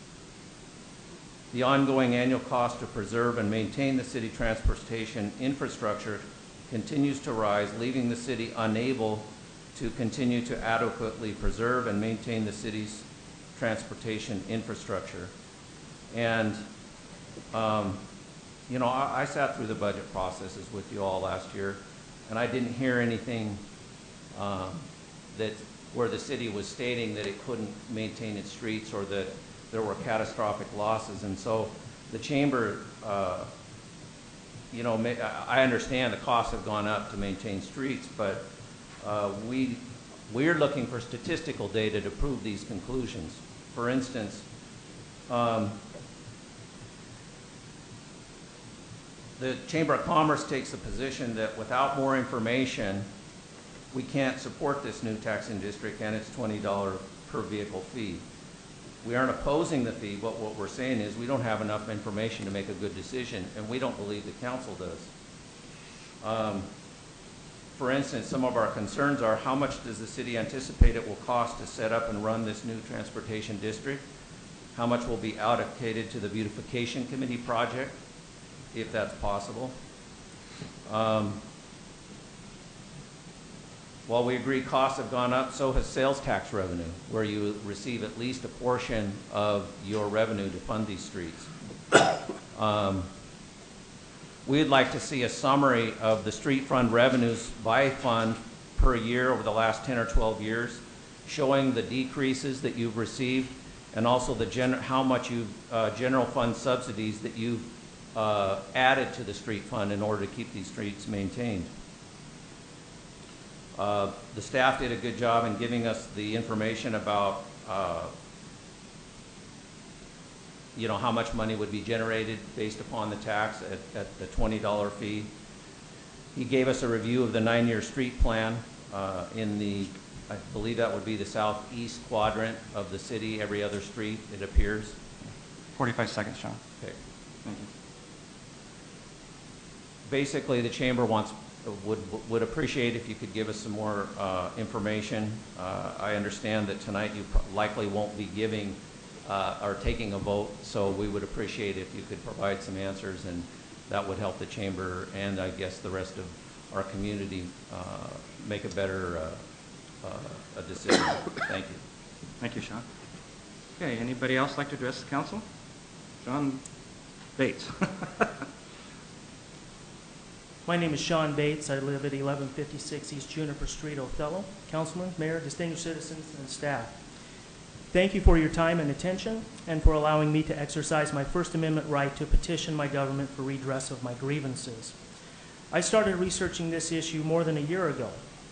the ongoing annual cost to preserve and maintain the city transportation infrastructure continues to rise, leaving the city unable to continue to adequately preserve and maintain the city's transportation infrastructure. And, um, you know, I, I sat through the budget processes with you all last year, and I didn't hear anything um, that where the city was stating that it couldn't maintain its streets or that there were catastrophic losses. And so the chamber, uh, you know, may, I understand the costs have gone up to maintain streets, but uh, we, we're looking for statistical data to prove these conclusions. For instance, um,
the Chamber of Commerce takes the position that without more information, we can't support this new taxing district and its twenty dollar per vehicle fee. We aren't opposing the fee, but what we're saying is we don't have enough information to make a good decision, and we don't believe the council does. Um, for instance, some of our concerns are how much does the city anticipate it will cost to set up and run this new transportation district? How much will be allocated to the beautification committee project, if that's possible? Um, While we agree costs have gone up, so has sales tax revenue, where you receive at least a portion of your revenue to fund these streets. Um, we'd like to see a summary of the street fund revenues by fund per year over the last ten or twelve years, showing the decreases that you've received and also the gen how much you've, uh, general fund subsidies that you've uh, added to the street fund in order to keep these streets maintained. Uh, the staff did a good job in giving us the information about, uh, you know, how much money would be generated based upon the tax at, at the twenty dollar fee. He gave us a review of the nine-year street plan uh, in the, I believe that would be the southeast quadrant of the city, every other street, it appears.
forty-five seconds, Sean.
Okay.
Thank you.
Basically, the chamber wants would would appreciate if you could give us some more uh, information. Uh, I understand that tonight you likely won't be giving uh, or taking a vote, so we would appreciate if you could provide some answers, and that would help the chamber and I guess the rest of our community uh, make a better uh, uh, a decision. Thank you.
Thank you, Sean. Okay, anybody else like to address the council? John Bates.
My name is Sean Bates. I live at eleven fifty-six East Juniper Street, Othello. Councilman, Mayor, distinguished citizens, and staff. Thank you for your time and attention and for allowing me to exercise my First Amendment right to petition my government for redress of my grievances. I started researching this issue more than a year ago.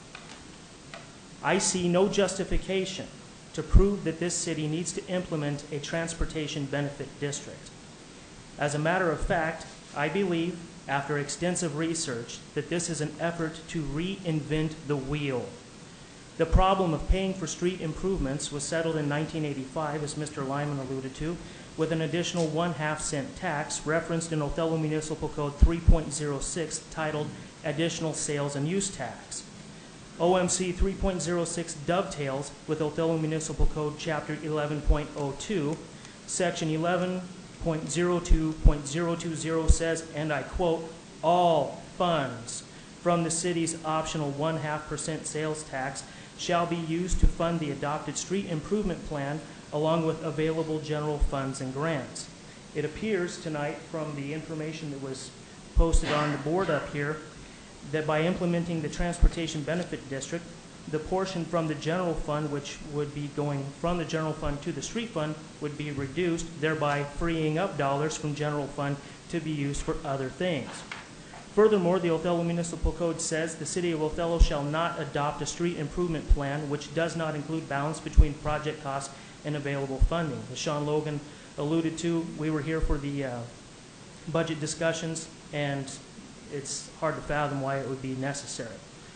I see no justification to prove that this city needs to implement a transportation benefit district. As a matter of fact, I believe, after extensive research, that this is an effort to reinvent the wheel. The problem of paying for street improvements was settled in nineteen eighty-five, as Mister Lyman alluded to, with an additional one-half cent tax referenced in Othello Municipal Code three point oh six titled Additional Sales and Use Tax. O M C three point oh six dovetails with Othello Municipal Code Chapter eleven point oh two, Section eleven point oh two point oh two oh says, and I quote, "All funds from the city's optional one-half percent sales tax shall be used to fund the adopted street improvement plan along with available general funds and grants." It appears tonight from the information that was posted on the board up here that by implementing the transportation benefit district, the portion from the general fund, which would be going from the general fund to the street fund, would be reduced, thereby freeing up dollars from general fund to be used for other things. Furthermore, the Othello Municipal Code says the City of Othello shall not adopt a street improvement plan which does not include balance between project costs and available funding. As Sean Logan alluded to, we were here for the uh, budget discussions, and it's hard to fathom why it would be necessary.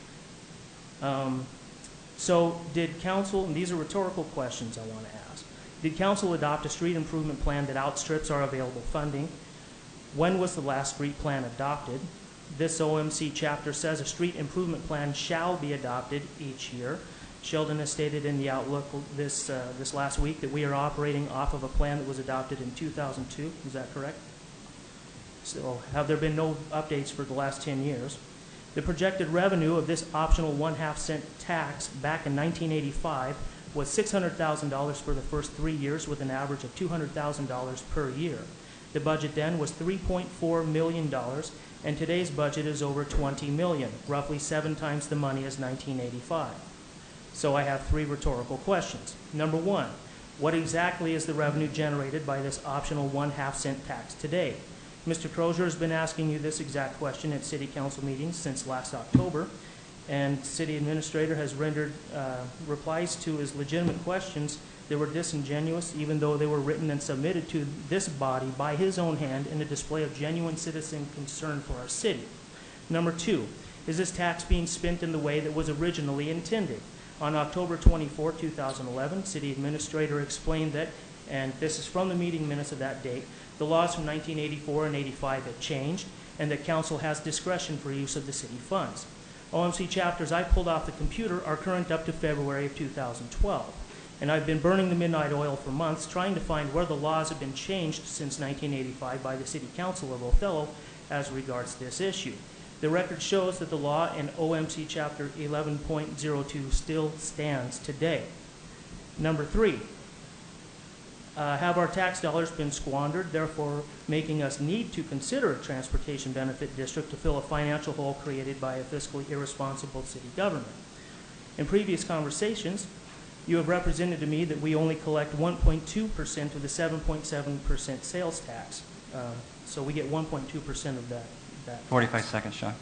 Um, so did council, and these are rhetorical questions I want to ask, did council adopt a street improvement plan that outstrips our available funding? When was the last street plan adopted? This O M C chapter says a street improvement plan shall be adopted each year. Sheldon has stated in the Outlook this, uh, this last week that we are operating off of a plan that was adopted in two thousand two. Is that correct? So have there been no updates for the last ten years? The projected revenue of this optional one-half cent tax back in nineteen eighty-five was six hundred thousand dollars for the first three years with an average of two hundred thousand dollars per year. The budget then was three point four million dollars, and today's budget is over twenty million dollars, roughly seven times the money as nineteen eighty-five. So I have three rhetorical questions. Number one, what exactly is the revenue generated by this optional one-half cent tax today? Mister Crozier has been asking you this exact question at City Council meetings since last October, and City Administrator has rendered uh, replies to his legitimate questions They were disingenuous, even though they were written and submitted to this body by his own hand in a display of genuine citizen concern for our city. Number two, is this tax being spent in the way that was originally intended? On October twenty-fourth, two thousand eleven, City Administrator explained that, and this is from the meeting minutes of that date, the laws from nineteen eighty-four and eighty-five had changed, and that council has discretion for use of the city funds. O M C chapters I pulled off the computer are current up to February of two thousand twelve. And I've been burning the midnight oil for months trying to find where the laws have been changed since nineteen eighty-five by the City Council of Othello as regards this issue. The record shows that the law in O M C Chapter eleven point oh two still stands today. Number three, uh, have our tax dollars been squandered, therefore making us need to consider a transportation benefit district to fill a financial hole created by a fiscally irresponsible city government? In previous conversations, you have represented to me that we only collect one point two percent of the seven point seven percent sales tax. Uh, so we get one point two percent of that. that
forty-five
tax.
seconds, Sean.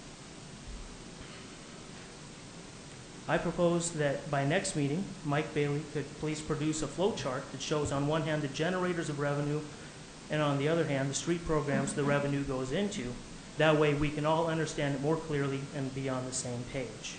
I propose that by next meeting, Mike Bailey could please produce a flow chart that shows on one hand the generators of revenue and on the other hand the street programs the revenue goes into. That way we can all understand it more clearly and be on the same page.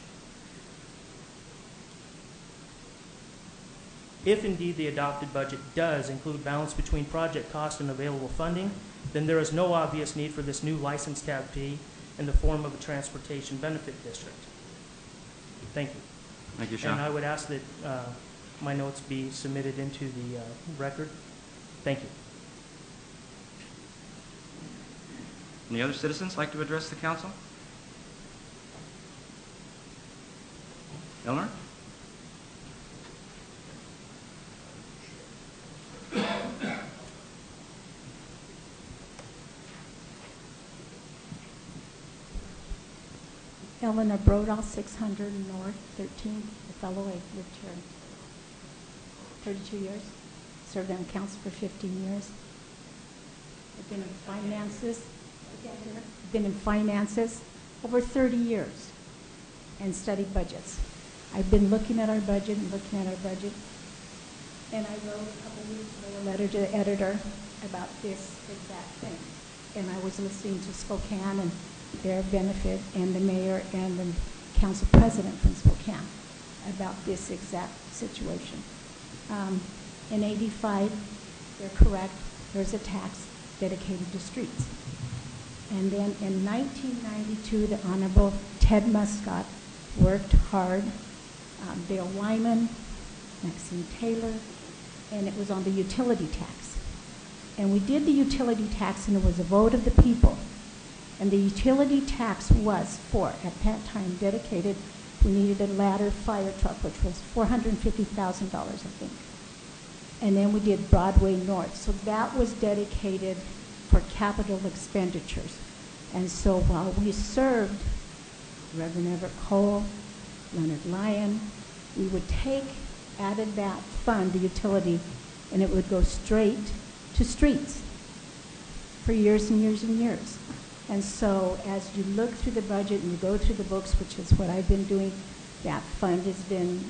If indeed the adopted budget does include balance between project cost and available funding, then there is no obvious need for this new license tab fee in the form of a transportation benefit district. Thank you.
Thank you, Sean.
And I would ask that uh, my notes be submitted into the uh, record. Thank you.
Any other citizens like to address the council? Eleanor?
Eleanor Brodall, six hundred North, thirteen, Othello. I've lived here thirty-two years, served on council for fifteen years. I've been in finances, I've been in finances over thirty years and studied budgets. I've been looking at our budget and looking at our budget, and I wrote a couple weeks ago a letter to the editor about this exact thing. And I was listening to Spokane and their benefit and the mayor and the council president from Spokane about this exact situation. Um, in eighty-five, they're correct, there's a tax dedicated to streets. And then in nineteen ninety-two, the Honorable Ted Muscat worked hard, um, Dale Wyman, Maxine Taylor, and it was on the utility tax. And we did the utility tax, and it was a vote of the people. And the utility tax was for, at that time, dedicated, we needed a ladder fire truck, which was four hundred fifty thousand dollars, I think. And then we did Broadway North. So that was dedicated for capital expenditures. And so while we served Reverend Everett Cole, Leonard Lyon, we would take, added that fund, the utility, and it would go straight to streets for years and years and years. And so as you look through the budget and you go through the books, which is what I've been doing, that fund has been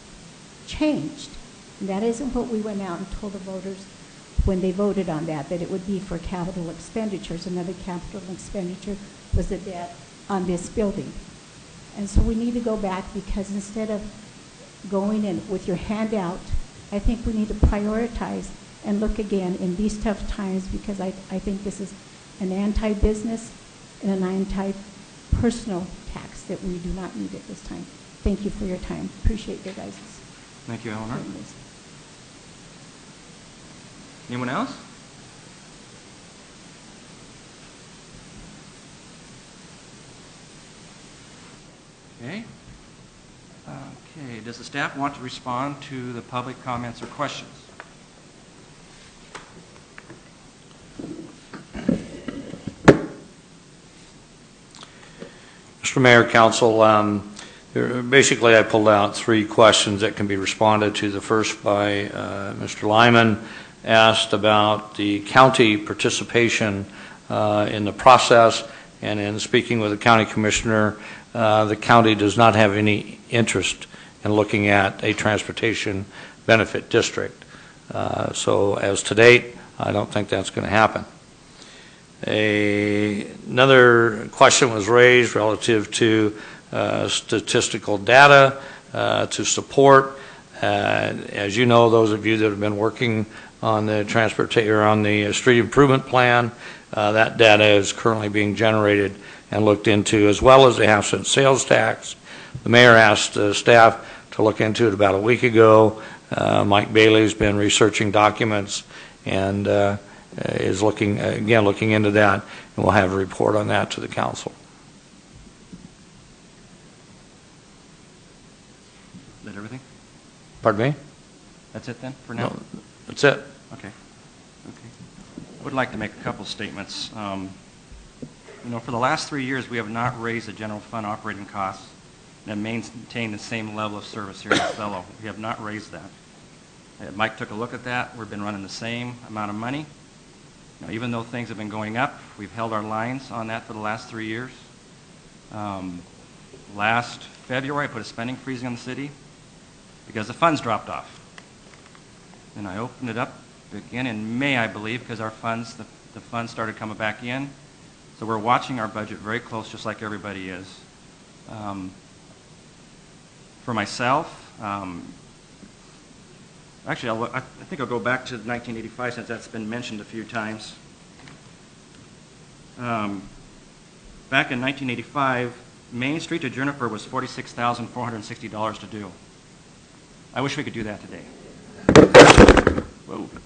changed. And that isn't what we went out and told the voters when they voted on that, that it would be for capital expenditures. Another capital expenditure was the debt on this building. And so we need to go back, because instead of going in with your hand out, I think we need to prioritize and look again in these tough times, because I, I think this is an anti-business and an anti-personal tax that we do not need at this time. Thank you for your time. Appreciate your guys'.
Thank you, Eleanor.
Goodness.
Anyone else? Okay. Okay, does the staff want to respond to the public comments or questions?
Mister Mayor, Council, um, there- basically I pulled out three questions that can be responded to. The first by uh, Mister Lyman asked about the county participation uh, in the process, and in speaking with the county commissioner, uh, the county does not have any interest in looking at a transportation benefit district. Uh, so as to date, I don't think that's going to happen. A, another question was raised relative to uh, statistical data uh, to support. Uh, as you know, those of you that have been working on the transportation or on the street improvement plan, uh, that data is currently being generated and looked into, as well as the half cent sales tax. The mayor asked uh, staff to look into it about a week ago. Uh, Mike Bailey's been researching documents and uh, is looking, again, looking into that, and we'll have a report on that to the council.
Is that everything?
Pardon me?
That's it then, for now?
No, that's it.
Okay. Okay. I would like to make a couple statements. Um, you know, for the last three years, we have not raised the general fund operating costs and maintained the same level of service here in Othello. We have not raised that. Uh, Mike took a look at that. We've been running the same amount of money. Now, even though things have been going up, we've held our lines on that for the last three years. Um, last February, I put a spending freeze on the city because the funds dropped off. And I opened it up again in May, I believe, because our funds, the, the funds started coming back in. So we're watching our budget very close, just like everybody is. Um, for myself, um, actually, I'll, I think I'll go back to nineteen eighty-five since that's been mentioned a few times. Um, back in nineteen eighty-five, Main Street to Juniper was forty-six thousand four hundred sixty dollars to do. I wish we could do that today. Whoa.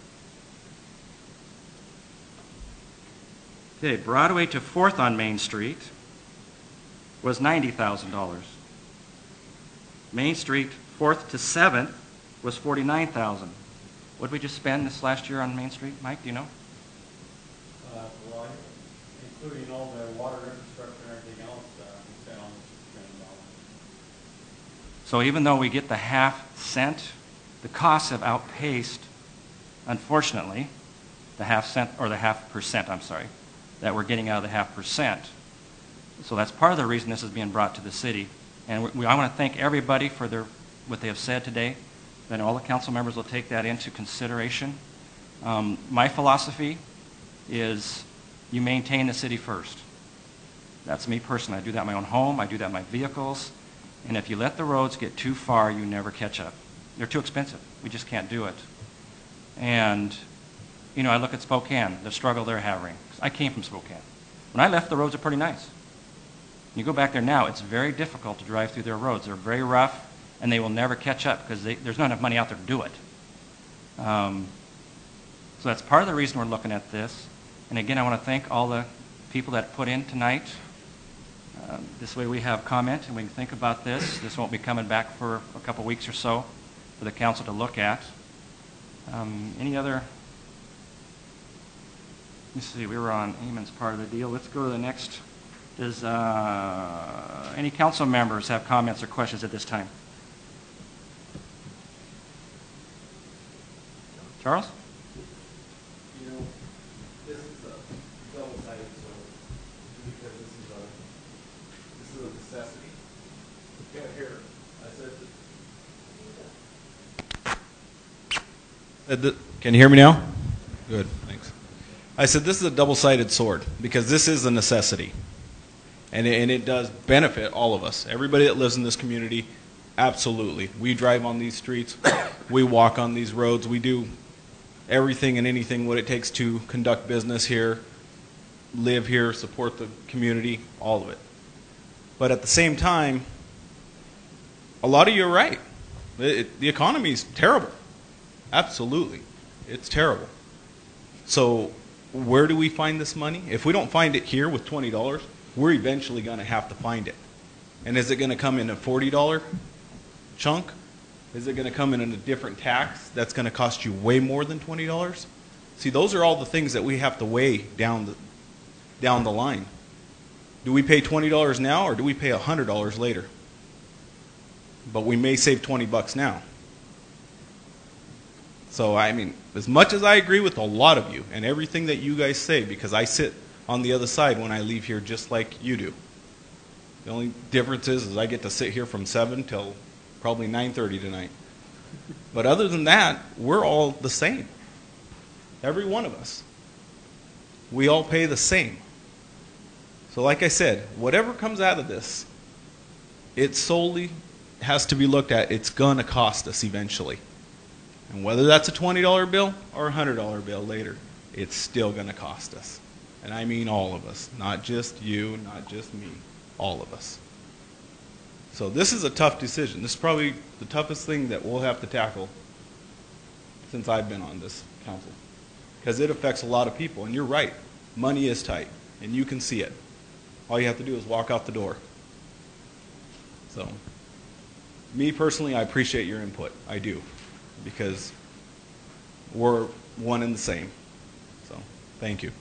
Okay, Broadway to fourth on Main Street was ninety thousand dollars. Main Street fourth to seventh was forty-nine thousand dollars. What did we just spend this last year on Main Street, Mike? Do you know?
Uh, well, including all the water infrastructure and everything else, uh, we spent almost six million dollars.
So even though we get the half cent, the costs have outpaced, unfortunately, the half cent, or the half percent, I'm sorry, that we're getting out of the half percent. So that's part of the reason this is being brought to the city. And we, we, I want to thank everybody for their, what they have said today. Then all the council members will take that into consideration. Um, my philosophy is you maintain the city first. That's me personally. I do that in my own home. I do that in my vehicles. And if you let the roads get too far, you never catch up. They're too expensive. We just can't do it. And, you know, I look at Spokane, the struggle they're having. I came from Spokane. When I left, the roads are pretty nice. You go back there now, it's very difficult to drive through their roads. They're very rough, and they will never catch up because they, there's not enough money out there to do it. Um, so that's part of the reason we're looking at this. And again, I want to thank all the people that put in tonight. Um, this way we have comment and we can think about this. This won't be coming back for a couple weeks or so for the council to look at. Um, any other? Let me see, we were on Eamon's part of the deal. Let's go to the next. Does uh, any council members have comments or questions at this time? Charles?
You know, this is a double-sided sword because this is a this is a necessity. Yeah, here I said. That, can you hear me now? Good, thanks. I said this is a double-sided sword because this is a necessity, and it, and it does benefit all of us. Everybody that lives in this community, absolutely. We drive on these streets, we walk on these roads, we do everything and anything what it takes to conduct business here, live here, support the community, all of it. But at the same time, a lot of you are right. It, it, the economy is terrible. Absolutely. It's terrible. So where do we find this money? If we don't find it here with twenty dollars, we're eventually going to have to find it. And is it going to come in a forty dollar chunk? Is it going to come in a different tax that's going to cost you way more than twenty dollars? See, those are all the things that we have to weigh down the, down the line. Do we pay twenty dollars now or do we pay one hundred dollars later? But we may save twenty bucks now. So, I mean, as much as I agree with a lot of you and everything that you guys say, because I sit on the other side when I leave here just like you do. The only difference is, is I get to sit here from seven till probably nine thirty tonight. But other than that, we're all the same. Every one of us. We all pay the same. So like I said, whatever comes out of this, it solely has to be looked at. It's going to cost us eventually. And whether that's a twenty dollar bill or a one hundred dollar bill later, it's still going to cost us. And I mean all of us, not just you, not just me, all of us. So this is a tough decision. This is probably the toughest thing that we'll have to tackle since I've been on this council. Because it affects a lot of people. And you're right, money is tight, and you can see it. All you have to do is walk out the door. So, me personally, I appreciate your input. I do. Because we're one and the same. So, thank you.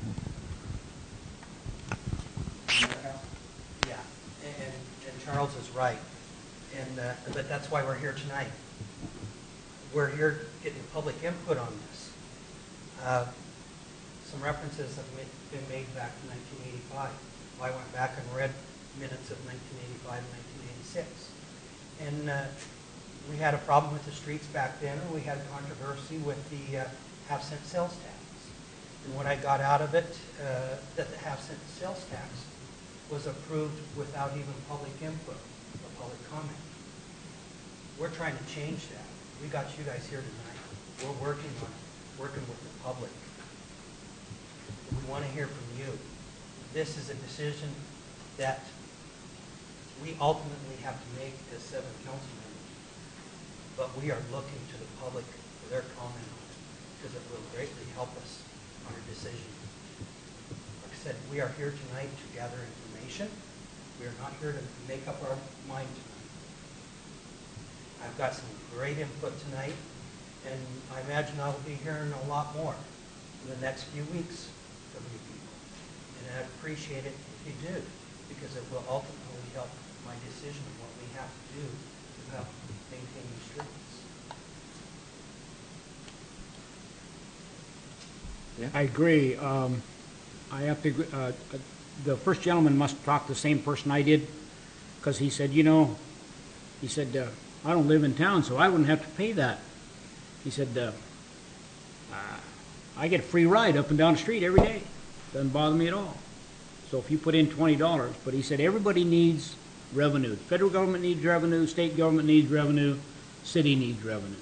Yeah, and, and Charles is right. And, uh, but that's why we're here tonight. We're here getting public input on this. Uh, some references have been made back to nineteen eighty-five. I went back and read minutes of nineteen eighty-five and nineteen eighty-six. And uh, we had a problem with the streets back then, and we had controversy with the uh, half cent sales tax. And what I got out of it, uh, that the half cent sales tax was approved without even public input or public comment. We're trying to change that. We got you guys here tonight. We're working on it, working with the public. We want to hear from you. This is a decision that we ultimately have to make as seven council members, but we are looking to the public for their comment on it, because it will greatly help us on our decision. Like I said, we are here tonight to gather information. We are not here to make up our mind tonight. I've got some great input tonight, and I imagine I will be hearing a lot more in the next few weeks from you people. And I'd appreciate it if you do, because it will ultimately help my decision of what we have to do to help maintain the streets.
I agree. Um, I have to, agree- uh, uh, the first gentleman must have talked to the same person I did, because he said, you know, he said, uh, I don't live in town, so I wouldn't have to pay that. He said, uh, uh, I get a free ride up and down the street every day. Doesn't bother me at all. So if you put in twenty dollars, but he said everybody needs revenue. Federal government needs revenue, state government needs revenue, city needs revenue.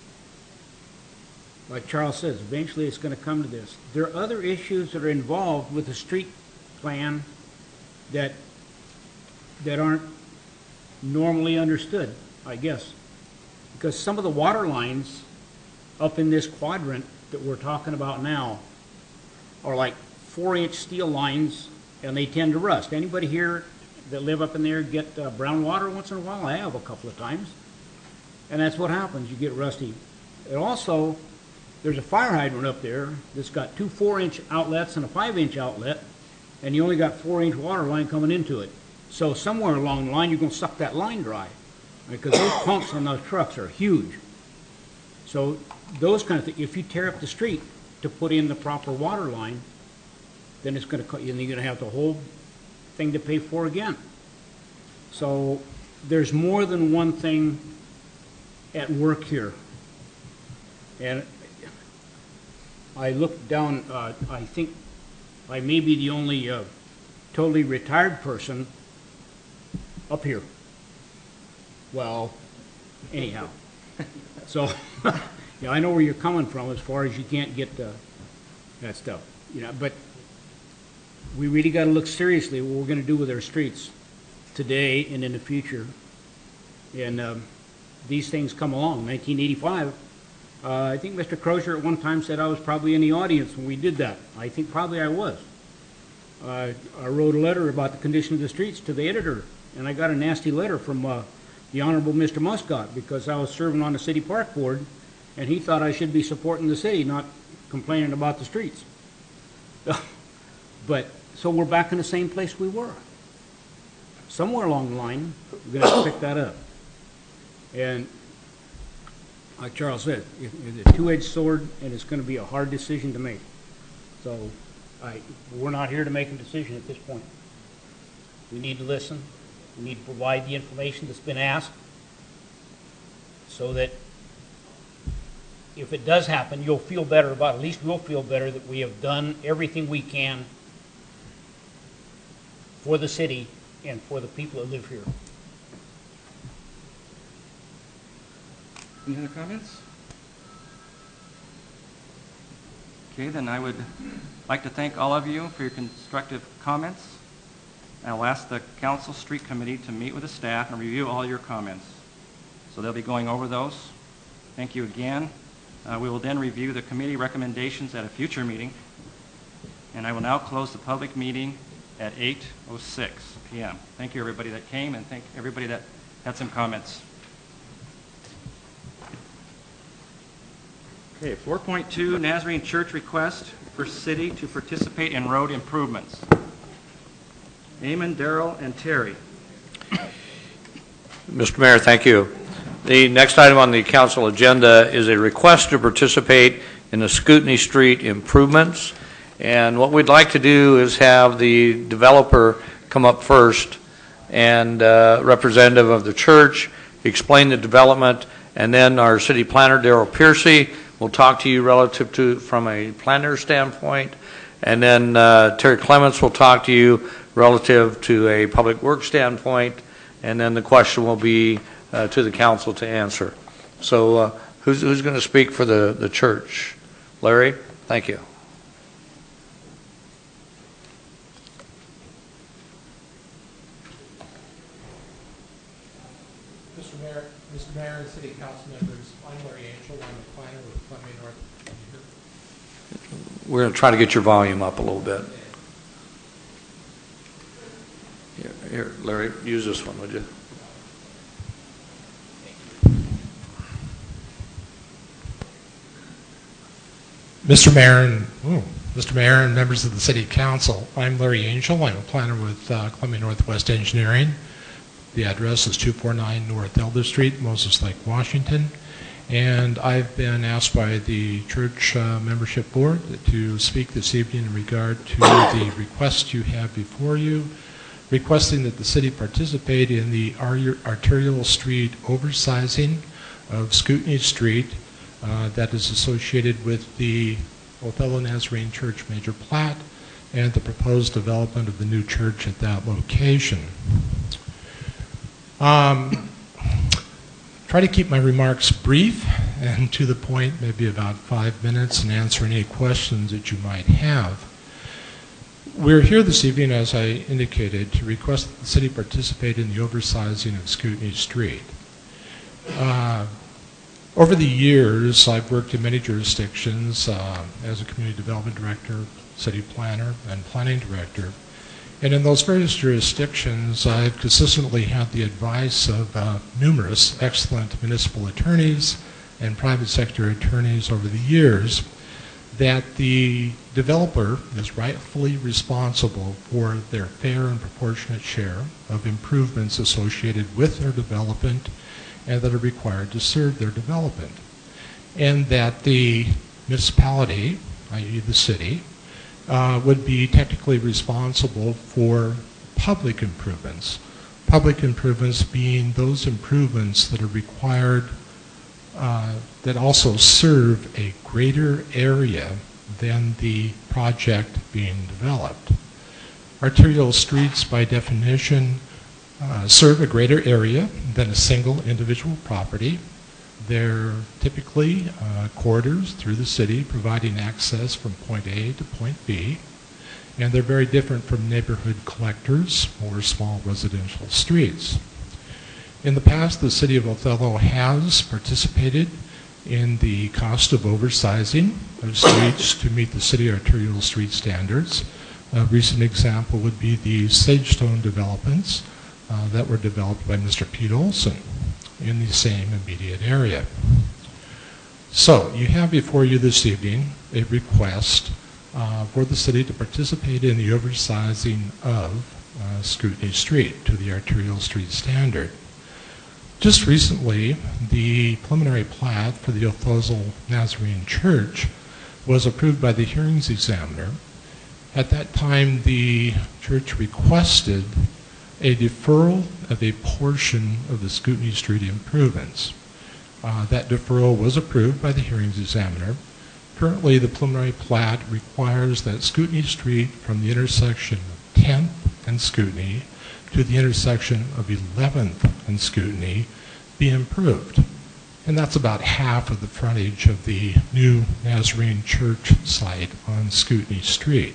Like Charles says, eventually it's going to come to this. There are other issues that are involved with the street plan that that aren't normally understood, I guess. Because some of the water lines up in this quadrant that we're talking about now are like four-inch steel lines, and they tend to rust. Anybody here that live up in there get uh, brown water once in a while? I have a couple of times. And that's what happens. You get rusty. And also, there's a fire hydrant up there that's got two four-inch outlets and a five-inch outlet, and you only got four-inch water line coming into it. So somewhere along the line, you're going to suck that line dry, because those pumps on those trucks are huge. So those kind of things, if you tear up the street to put in the proper water line, then it's going to, and you're going to have the whole thing to pay for again. So there's more than one thing at work here. And I looked down, uh, I think I may be the only uh, totally retired person up here. Well, anyhow. So, yeah, I know where you're coming from as far as you can't get the, that stuff. You know, but we really got to look seriously at what we're going to do with our streets today and in the future. And um, these things come along. nineteen eighty-five, uh, I think Mister Crozier at one time said I was probably in the audience when we did that. I think probably I was. Uh, I wrote a letter about the condition of the streets to the editor, and I got a nasty letter from uh, the Honorable Mister Muscott, because I was serving on the city park board, and he thought I should be supporting the city, not complaining about the streets. But, so we're back in the same place we were. Somewhere along the line, we're going to have to pick that up. And like Charles said, it, it's a two-edged sword, and it's going to be a hard decision to make. So I, we're not here to make a decision at this point. We need to listen. We need to provide the information that's been asked so that if it does happen, you'll feel better about it. At least we'll feel better that we have done everything we can for the city and for the people that live here.
Any other comments? Okay, then I would like to thank all of you for your constructive comments. I'll ask the Council Street Committee to meet with the staff and review all your comments. So they'll be going over those. Thank you again. Uh, we will then review the committee recommendations at a future meeting. And I will now close the public meeting at eight oh six p m Thank you, everybody that came, and thank everybody that had some comments. Okay, four point two, Nazarene Church request for city to participate in road improvements. Eamon, Darrell, and Terry.
Mister Mayor, thank you. The next item on the council agenda is a request to participate in the Scootney Street improvements. And what we'd like to do is have the developer come up first and uh, representative of the church explain the development, and then our city planner, Darrell Piercy, will talk to you relative to from a planner standpoint, and then uh, Terry Clements will talk to you relative to a public works standpoint, and then the question will be uh, to the council to answer. So uh, who's, who's going to speak for the, the church? Larry, thank you.
Mister Mayor, Mister Mayor and City Council members, I'm Larry Angel. I'm the planner with Columbia North.
We're going to try to get your volume up a little bit. Here, here, Larry, use this one, would you?
Mister Mayor and ooh, Mister Mayor and members of the City Council, I'm Larry Angel. I'm a planner with uh, Columbia Northwest Engineering. The address is two forty-nine North Elder Street, Moses Lake, Washington. And I've been asked by the church uh, membership board to speak this evening in regard to the request you have before you, requesting that the city participate in the arterial street oversizing of Scootney Street uh, that is associated with the Othello Nazarene Church major plat and the proposed development of the new church at that location. Um, try to keep my remarks brief and to the point, maybe about five minutes, and answer any questions that you might have. We're here this evening, as I indicated, to request that the city participate in the oversizing of Scootney Street. Uh, over the years, I've worked in many jurisdictions uh, as a community development director, city planner, and planning director. And in those various jurisdictions, I've consistently had the advice of uh, numerous excellent municipal attorneys and private sector attorneys over the years that the developer is rightfully responsible for their fair and proportionate share of improvements associated with their development and that are required to serve their development. And that the municipality, that is the city, Uh, would be technically responsible for public improvements. Public improvements being those improvements that are required uh, that also serve a greater area than the project being developed. Arterial streets, by definition, uh, serve a greater area than a single individual property. They're typically uh, corridors through the city providing access from point A to point B, and they're very different from neighborhood collectors or small residential streets. In the past, the city of Othello has participated in the cost of oversizing of streets to meet the city arterial street standards. A recent example would be the Sagestone developments uh, that were developed by Mister Pete Olson in the same immediate area. So you have before you this evening a request uh, for the city to participate in the oversizing of uh, Scootney Street to the arterial street standard. Just recently, the preliminary plat for the Othello Nazarene Church was approved by the hearings examiner. At that time, the church requested a deferral of a portion of the Scootney Street improvements. Uh, that deferral was approved by the hearings examiner. Currently, the preliminary plat requires that Scootney Street from the intersection of tenth and Scootney to the intersection of eleventh and Scootney be improved. And that's about half of the frontage of the new Nazarene Church site on Scootney Street.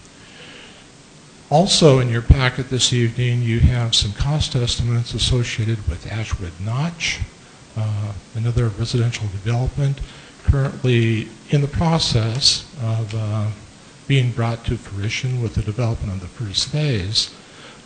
Also in your packet this evening, you have some cost estimates associated with Ashwood Notch, uh, another residential development currently in the process of uh, being brought to fruition with the development of the first phase.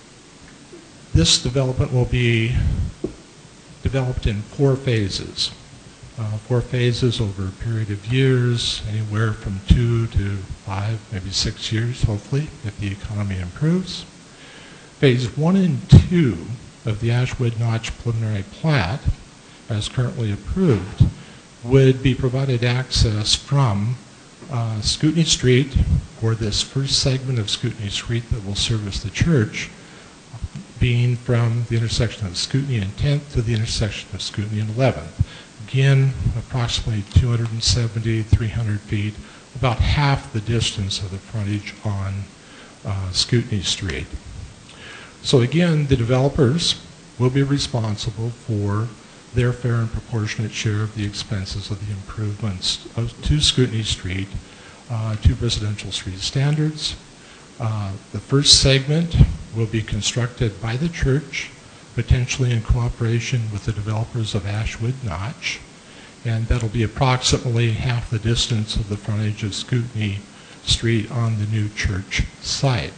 This development will be developed in four phases. Uh, four phases over a period of years, anywhere from two to five, maybe six years, hopefully, if the economy improves. Phase one and two of the Ashwood Notch preliminary plat, as currently approved, would be provided access from uh, Scootney Street, or this first segment of Scootney Street that will service the church, being from the intersection of Scootney and tenth to the intersection of Scootney and eleventh. Again, approximately two hundred seventy, three hundred feet, about half the distance of the frontage on uh, Scootney Street. So again, the developers will be responsible for their fair and proportionate share of the expenses of the improvements of, to Scootney Street uh, to residential street standards. Uh, the first segment will be constructed by the church, potentially in cooperation with the developers of Ashwood Notch, and that'll be approximately half the distance of the frontage of Scootney Street on the new church site.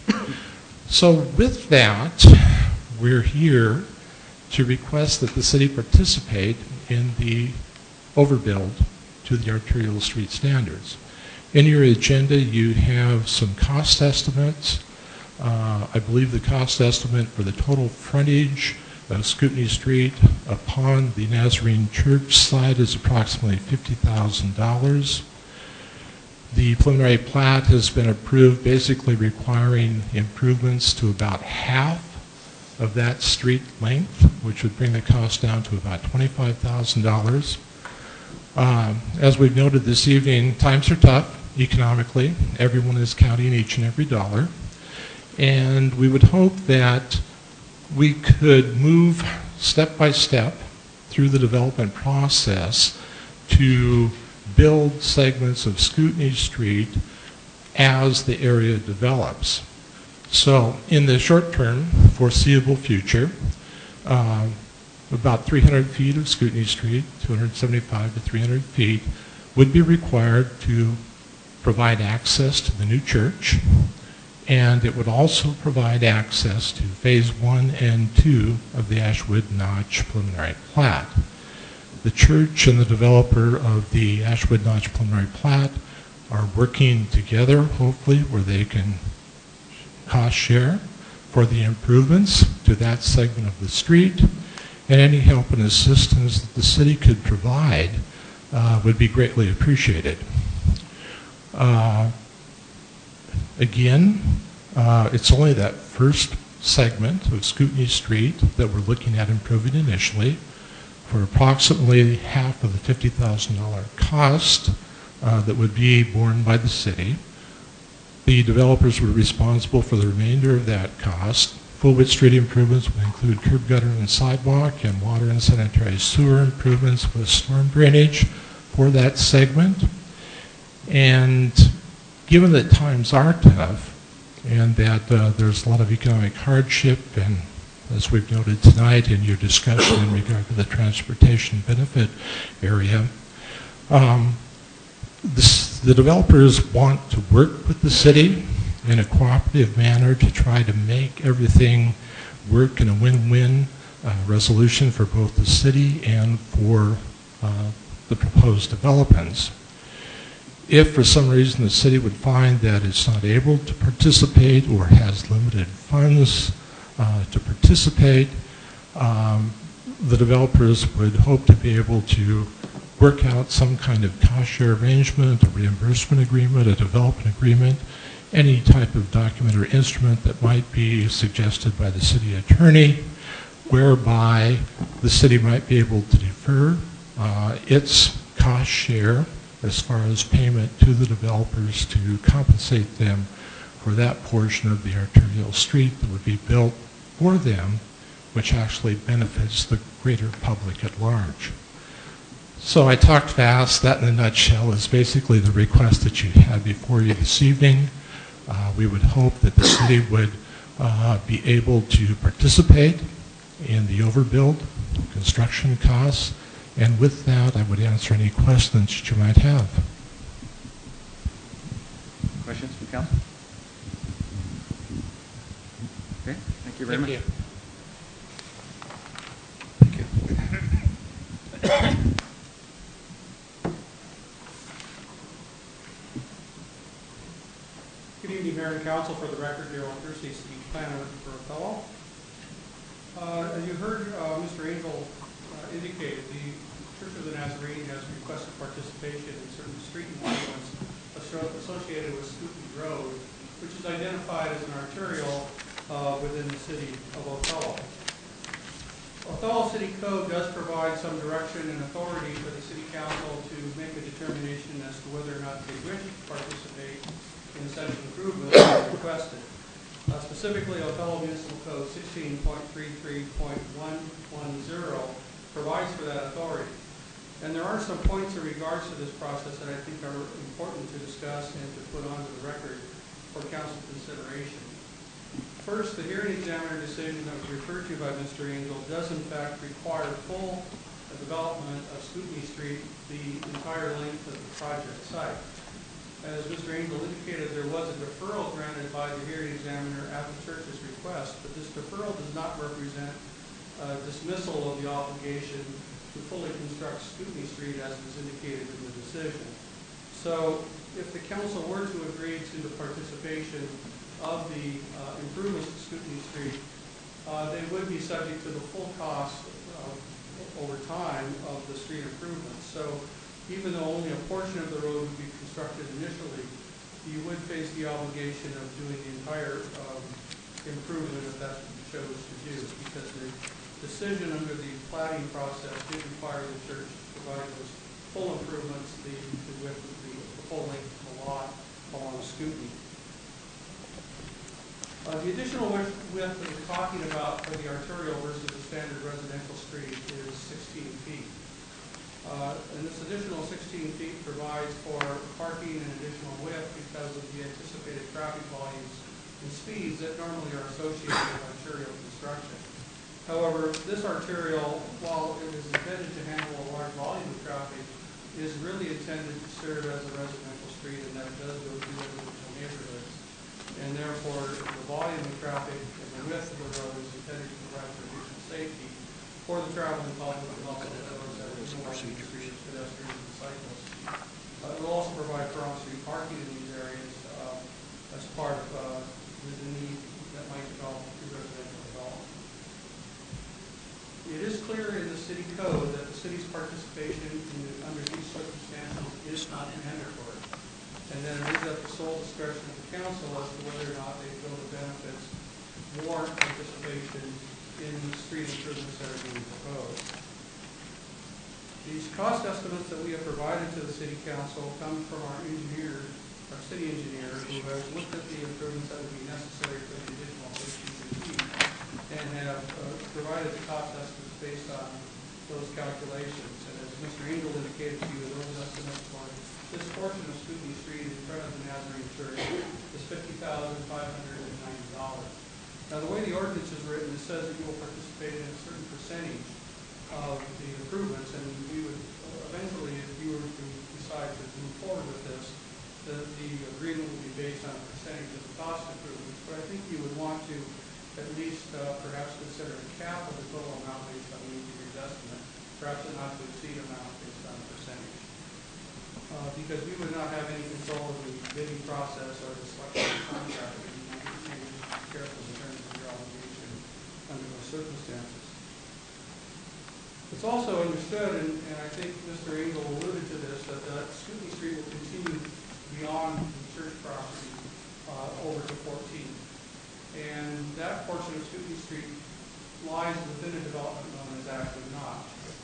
So with that, we're here to request that the city participate in the overbuild to the arterial street standards. In your agenda, you have some cost estimates. Uh, I believe the cost estimate for the total frontage of Scootney Street upon the Nazarene Church site is approximately fifty thousand dollars. The preliminary plat has been approved, basically requiring improvements to about half of that street length, which would bring the cost down to about twenty-five thousand dollars. Um, as we've noted this evening, times are tough economically. Everyone is counting each and every dollar. And we would hope that we could move step by step through the development process to build segments of Scootney Street as the area develops. So in the short term, foreseeable future, uh, about three hundred feet of Scootney Street, two hundred seventy-five to three hundred feet, would be required to provide access to the new church, and it would also provide access to phase one and two of the Ashwood Notch preliminary plat. The church and the developer of the Ashwood Notch preliminary plat are working together, hopefully, where they can cost share for the improvements to that segment of the street, and any help and assistance that the city could provide uh, would be greatly appreciated. Uh, again, uh, it's only that first segment of Scootney Street that we're looking at improving initially for approximately half of the fifty thousand dollar cost uh, that would be borne by the city. The developers were responsible for the remainder of that cost. Full-width street improvements would include curb, gutter, and sidewalk, and water and sanitary sewer improvements with storm drainage for that segment. And given that times are tough and that uh, there's a lot of economic hardship, and as we've noted tonight in your discussion in regard to the transportation benefit area, um, this, the developers want to work with the city in a cooperative manner to try to make everything work in a win-win uh, resolution for both the city and for uh, the proposed developments. If for some reason the city would find that it's not able to participate or has limited funds uh, to participate, um, the developers would hope to be able to work out some kind of cost share arrangement, a reimbursement agreement, a development agreement, any type of document or instrument that might be suggested by the city attorney, whereby the city might be able to defer uh, its cost share as far as payment to the developers to compensate them for that portion of the arterial street that would be built for them, which actually benefits the greater public at large. So I talked fast. That in a nutshell is basically the request that you had before you this evening. Uh, we would hope that the city would uh, be able to participate in the overbuild, construction costs, and with that I would answer any questions that you might have.
Questions from council? Okay, thank you very much.
Thank you.
Good evening, Mayor and Council. For the record, Darrell Kersey, City Planner for Othello. Uh, as you heard uh, Mister Angel uh, indicated, the Church of the Nazarene has requested participation in certain street improvements associated with Scootney Road, which is identified as an arterial uh, within the city of Othello. Othello City Code does provide some direction and authority for the City Council to make a determination as to whether or not they wish to participate in such improvements as requested. Uh, specifically, Othello Municipal Code sixteen point thirty-three point one one zero provides for that authority. And there are some points in regards to this process that I think are important to discuss and to put onto the record for council consideration. First, the hearing examiner decision that was referred to by Mister Angel does in fact require full development of Scootney Street, the entire length of the project site. As Mister Angel indicated, there was a deferral granted by the hearing examiner at the church's request, but this deferral does not represent uh, dismissal of the obligation to fully construct Scootney Street as was indicated in the decision. So if the council were to agree to the participation of the uh, improvements to Scootney Street, uh, they would be subject to the full cost uh, over time of the street improvements. So even though only a portion of the road would be constructed initially, you would face the obligation of doing the entire um, improvement if that's what you chose to do, because the decision under the platting process did require the church to provide those full improvements, the, the width of the, the full length of the lot along Scootney. Uh, the additional width, width that we're talking about for the arterial versus the standard residential street is sixteen feet. Uh, and this additional sixteen feet provides for parking and additional width because of the anticipated traffic volumes and speeds that normally are associated with arterial construction. However, this arterial, while it is intended to handle a large volume of traffic, is really intended to serve as a residential street, and that does go through residential neighborhoods. And therefore, the volume of traffic and the width of the road is intended to provide for additional safety for the traveling public and also for those that are using streets, pedestrians, and cyclists. Uh, it will also provide for on-street parking in these areas uh, as part of uh, the, the need that might develop through residential development. It is clear in the city code that the city's participation in the, under these circumstances is not mandatory, and then it is at the sole discretion of the council as to whether or not they feel the benefits warrant participation in the street improvements that are being proposed. These cost estimates that we have provided to the city council come from our engineer, our city engineer, who has looked at the improvements that would be necessary for the additional sixteen feet and have uh, provided the cost estimates based on those calculations. And as Mister Angel indicated to you, those estimates for this portion of Scootney Street in front of the Nazarene Church is fifty thousand five hundred ninety dollars. Now, the way the ordinance is written, it says that you will participate in a certain percentage of the improvements, and we would uh, eventually, if you were to decide to move forward with this, the, the agreement would be based on a percentage of the cost improvements. But I think you would want to at least uh, perhaps consider a cap of the total amount based on the engineer's estimate, perhaps a not to exceed amount based on a percentage. Uh, because we would not have any control of the bidding process or the selection of the contractor. You need to be careful in terms of your obligation under those circumstances. It's also understood, and, and I think Mister Angel alluded to this, that uh, Scootney Street will continue beyond the church property uh, over to fourteen. And that portion of Scootney Street lies within a development known as Acton Notch. And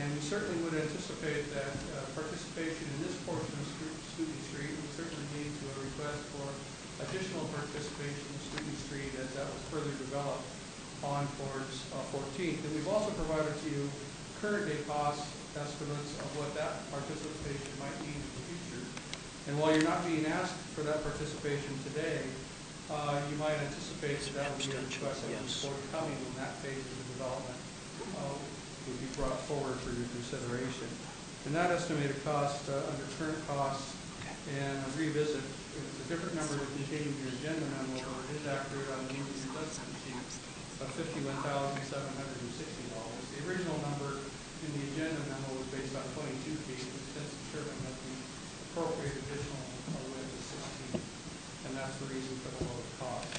And we certainly would anticipate that uh, participation in this portion of Stu- Steuben Street would certainly lead to a request for additional participation in Steuben Street as that was further developed on towards uh, fourteenth. And we've also provided to you current day cost estimates of what that participation might mean in the future. And while you're not being asked for that participation today, uh, you might anticipate that that would be a request that would be forthcoming when that phase of the development uh, would be brought forward for your consideration. And that estimated cost uh, under current costs and a revisit, it's a different number to contain in your agenda memo, but it is accurate on the engineer's estimate sheet of fifty-one thousand seven hundred sixty dollars. The original number in the agenda memo was based on twenty-two feet, but since determined that the appropriate additional uh, width is sixteen, and that's the reason for the lower cost.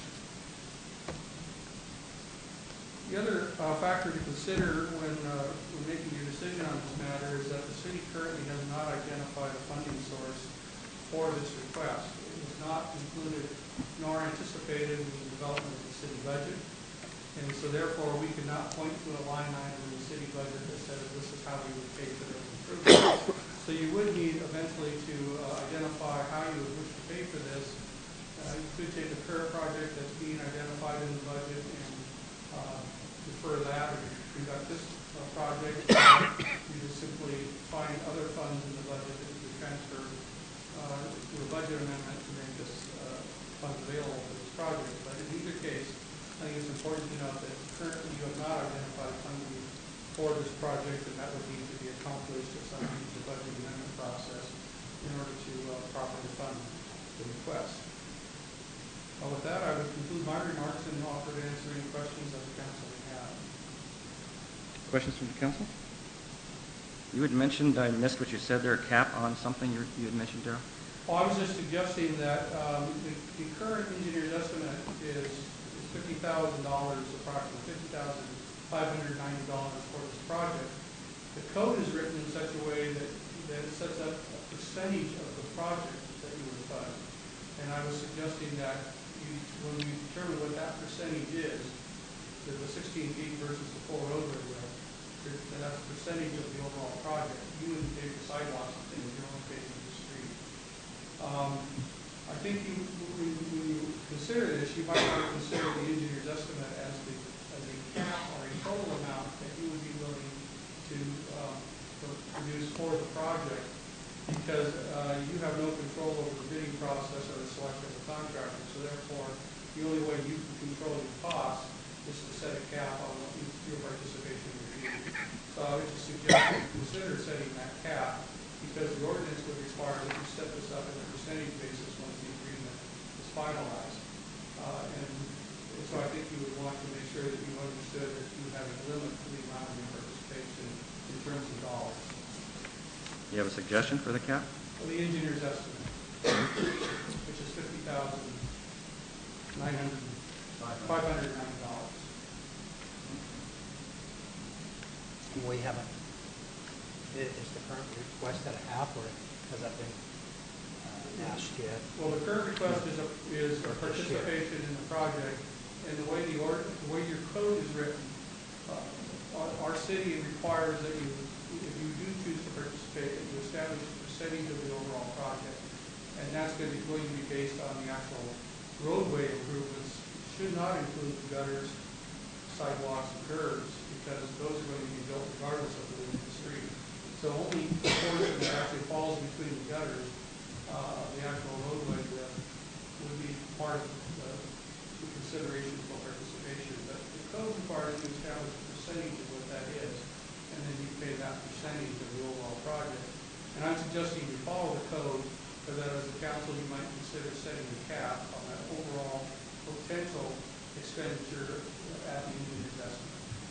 The other uh, factor to consider when, uh, when making your decision on this matter is that the city currently has not identified a funding source for this request. It was not included nor anticipated in the development of the city budget, and so therefore we could not point to a line item in the city budget that says this is how we would pay for those improvements. So you would need eventually to uh, identify how you would wish to pay for this. Uh, you could take a current project that's being identified in the budget and uh, defer that, or conduct this uh, project. You just simply find other funds in the budget that you could transfer uh, to a budget amendment to make this uh, funds available for this project. But in either case, I think it's important to note that currently you have not identified funding for this project, and that would need to be accomplished at some point in the budget amendment process in order to uh, properly fund the request. Well, with that, I would conclude my remarks and offer to answer any questions that the council may have.
Questions from the council? You had mentioned, I missed what you said there, a cap on something you you had mentioned, Darrell?
Well, I was just suggesting that um, the, the current engineer's estimate is, is fifty thousand dollars, approximately fifty thousand five hundred ninety dollars for this project. The code is written in such a way that, that it sets up a percentage of the project that you would fund. And I was suggesting that you, when we determine what that percentage is, the, the sixteen feet versus the full roadway width, and that's a percentage of the overall project. You wouldn't pay for sidewalks and things, you're only paying for the street. Um, I think you, when, when you consider this, you might want to consider the engineer's estimate as the as a cap or a total amount that you would be willing to um, produce for the project, because uh, you have no control over the bidding process or the selection of the contractor. So therefore, the only way you can control your costs is to set a cap on what you, your participation would be. So I would just suggest that you consider setting that cap, because the ordinance would require that you set this up on a percentage basis once the agreement is finalized. Uh, and, and so I think you would want to make sure that you understood that you have a limit to the amount of your participation in terms of dollars.
You have a suggestion for the cap?
Well, the engineer's estimate, which is fifty thousand nine hundred, five hundred ninety dollars.
We haven't, i- is the current request at a half, or has that been uh, asked yet?
Well, the current request is a, is a participation in the project, and the way the ord, the way your code is written, uh, our, our city requires that you, if you do choose to participate, that you establish a percentage of the overall project, and that's going to be, going to be based on the actual roadway improvements. It should not include the gutters, sidewalks, and curbs, because those are going to be built regardless of the width of the street. So only the portion that actually falls between the gutters uh, of the actual roadway width would be part of the, the consideration for participation. But the code requires you to establish a percentage of what that is, and then you pay that percentage of the overall project. And I'm suggesting you follow the code, so that as a council you might consider setting a cap on that overall potential expenditure at the engineer's estimate.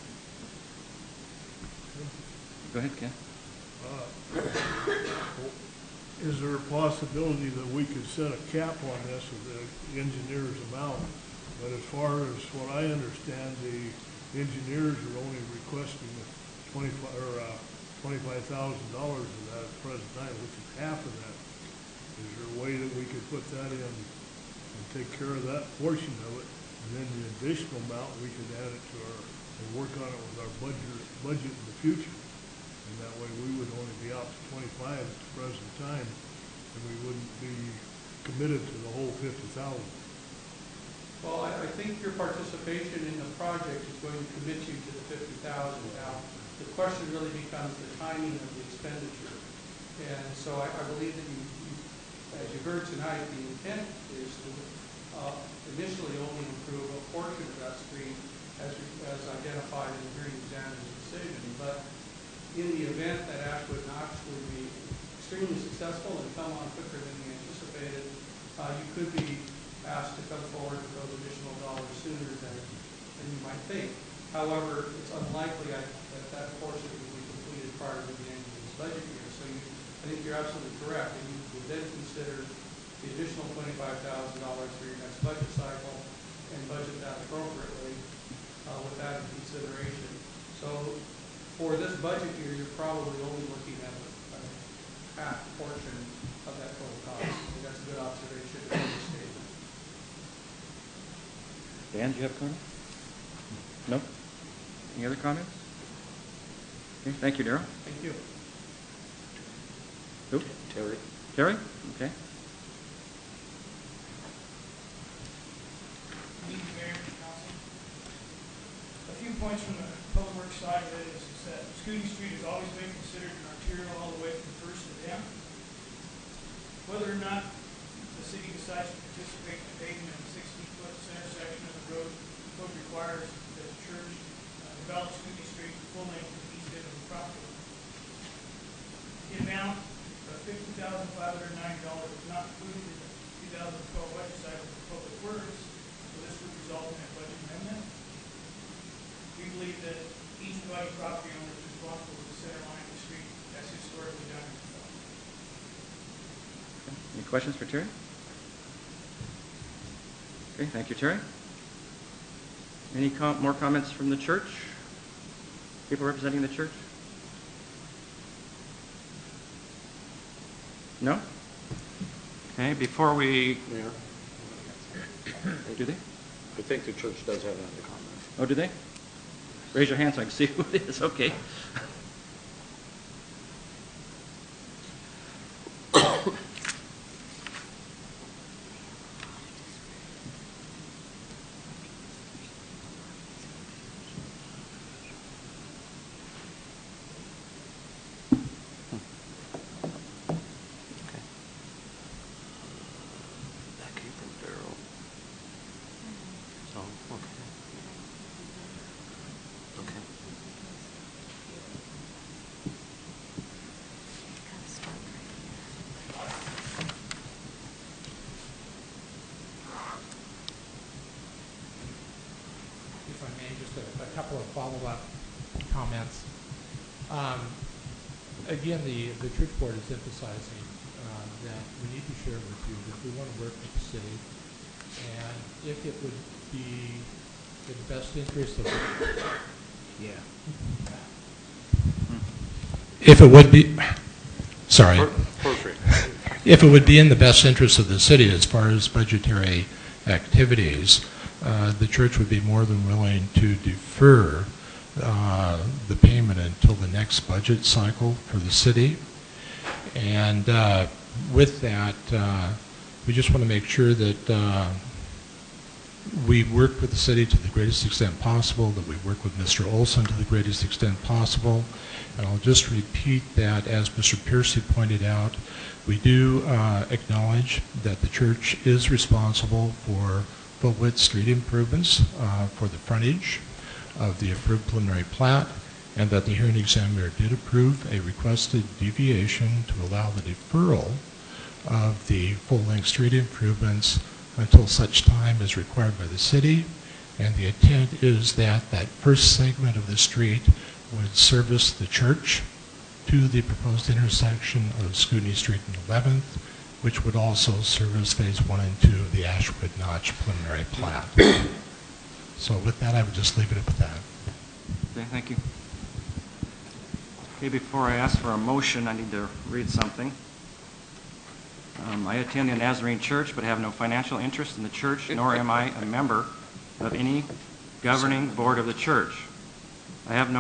Go ahead, Ken.
Uh, Is there a possibility that we could set a cap on this of the engineer's amount? But as far as what I understand, the engineers are only requesting twenty-five or uh, twenty-five thousand dollars of that at the present time, which is half of that. Is there a way that we could put that in and take care of that portion of it, and then the additional amount we could add it to our and work on it with our budget budget in the future? And that way we would only be out to twenty-five at the present time, and we wouldn't be committed to the whole fifty thousand.
Well, I, I think your participation in the project is going to commit you to the fifty thousand. Now, the question really becomes the timing of the expenditure. And so I, I believe that you, you, as you heard tonight, the intent is to uh, initially only improve a portion of that street as, as identified in the hearing examiner's decision. But in the event that Ashwood Notch would be extremely successful and come on quicker than we anticipated, uh, you could be asked to come forward with those additional dollars sooner than, than you might think. However, it's unlikely I, that that portion will be completed prior to the end of this budget year. So you, I think you're absolutely correct, and you would then consider the additional twenty-five thousand dollars for your next budget cycle and budget that appropriately uh, with that in consideration. So for this budget year, you're probably only looking at a, a half portion of that total cost. I think that's a good observation in the statement.
Dan, do you have a comment? No? Any other comments? Okay, thank you, Darrell.
Thank you.
Who? Terry. Terry? Okay.
A few points from the public works side of it is, is that Scooty Street has always been considered an arterial all the way from First to Dam. Whether or not the city decides to participate in the pavement of the sixty-foot center section of the road, code requires that the church uh, develop Scooty Street full length to the east end of the property. The amount of fifty thousand five hundred ninety dollars was not included in the two thousand twelve budget cycle for public works, so this would result in a budget amendment. We believe that each abutting property owner is responsible for the center line of the street as historically done in the code.
Any questions for Terry? Okay, thank you, Terry. Any com more comments from the church? People representing the church? No? Okay, before we...
Mayor?
Do they?
I think the church does have another comment.
Oh, do they? Raise your hand so I can see who it is. Okay.
If I may, just a, a couple of follow-up comments. Um, again, the, the church board is emphasizing uh, that we need to share with you that we want to work with the city, and if it would be in the best interest of the yeah. If it would be, sorry.
Perfect.
If it would be in the best interest of the city as far as budgetary activities, uh, the church would be more than willing to defer uh, the payment until the next budget cycle for the city. And uh, with that, uh, we just want to make sure that uh, we work with the city to the greatest extent possible, that we work with Mister Olson to the greatest extent possible. And I'll just repeat that, as Mister Piercy pointed out, we do uh, acknowledge that the church is responsible for full-width street improvements uh, for the frontage of the approved preliminary plat, and that the hearing examiner did approve a requested deviation to allow the deferral of the full-length street improvements until such time as required by the city. And the intent is that that first segment of the street would service the church to the proposed intersection of Scootney Street and eleventh, which would also service phase one and two of the Ashwood Notch preliminary plat. So with that, I would just leave it at that.
Okay, thank you. Okay, before I ask for a motion, I need to read something. Um, I attend the Nazarene Church, but have no financial interest in the church, nor am I a member of any governing board of the church. I have no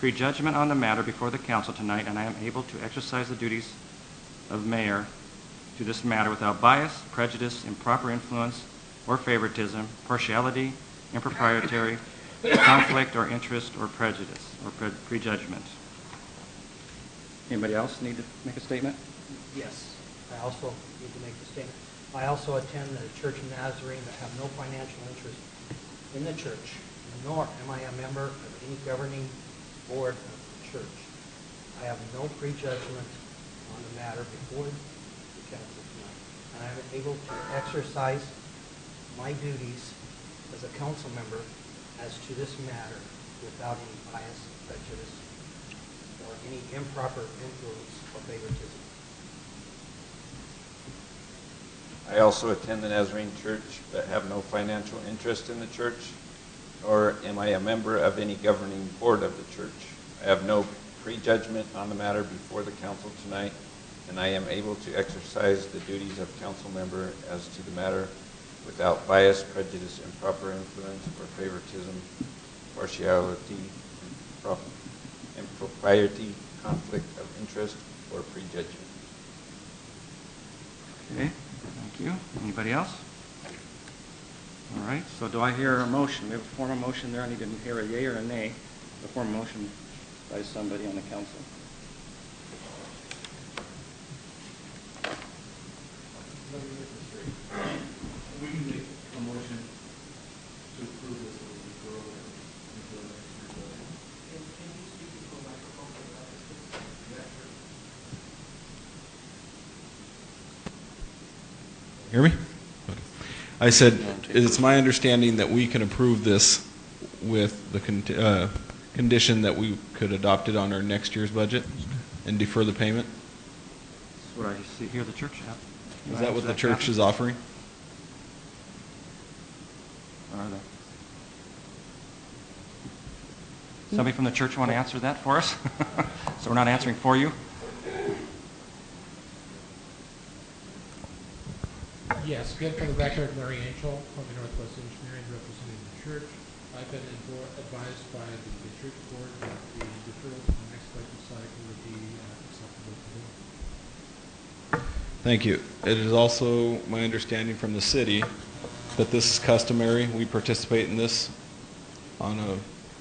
prejudgment on the matter before the council tonight, and I am able to exercise the duties of mayor to this matter without bias, prejudice, improper influence, or favoritism, partiality, impropriety, conflict, or interest, or prejudice, or pre- prejudgment. Anybody else need to make a statement?
Yes, I also need to make a statement. I also attend the Church of Nazarene that have no financial interest in the church, nor am I a member of any governing board of the church. I have no prejudgment on the matter before the council tonight, and I am able to exercise my duties as a council member as to this matter without any bias, prejudice, or any improper influence or favoritism.
I also attend the Nazarene Church but have no financial interest in the church, nor am I a member of any governing board of the church. I have no prejudgment on the matter before the council tonight, and I am able to exercise the duties of council member as to the matter without bias, prejudice, improper influence, or favoritism, partiality, impro- impropriety, conflict of interest, or prejudgment.
Okay, thank you. Anybody else? All right, so do I hear a motion? We have a formal motion there. I need to hear a yea or a nay. A formal motion by somebody on the council.
We can make a motion to approve this referral into the next year's budget. Can you speak to a microphone for the record? Yeah, sure.
Hear me? Okay. I said, it's my understanding that we can approve this with the con- uh, condition that we could adopt it on our next year's budget and defer the payment?
That's what I see here the church have.
Is that what the church is offering?
Are they? Somebody from the church want to answer that for us? So we're not answering for you?
Yes, again, for the record, Larry Angel from the Northwest Engineering representing the church. I've been advo- advised by the, the church board that the deferral to the next budget cycle would be uh, acceptable to them.
Thank you. It is also my understanding from the city that this is customary. We participate in this on a...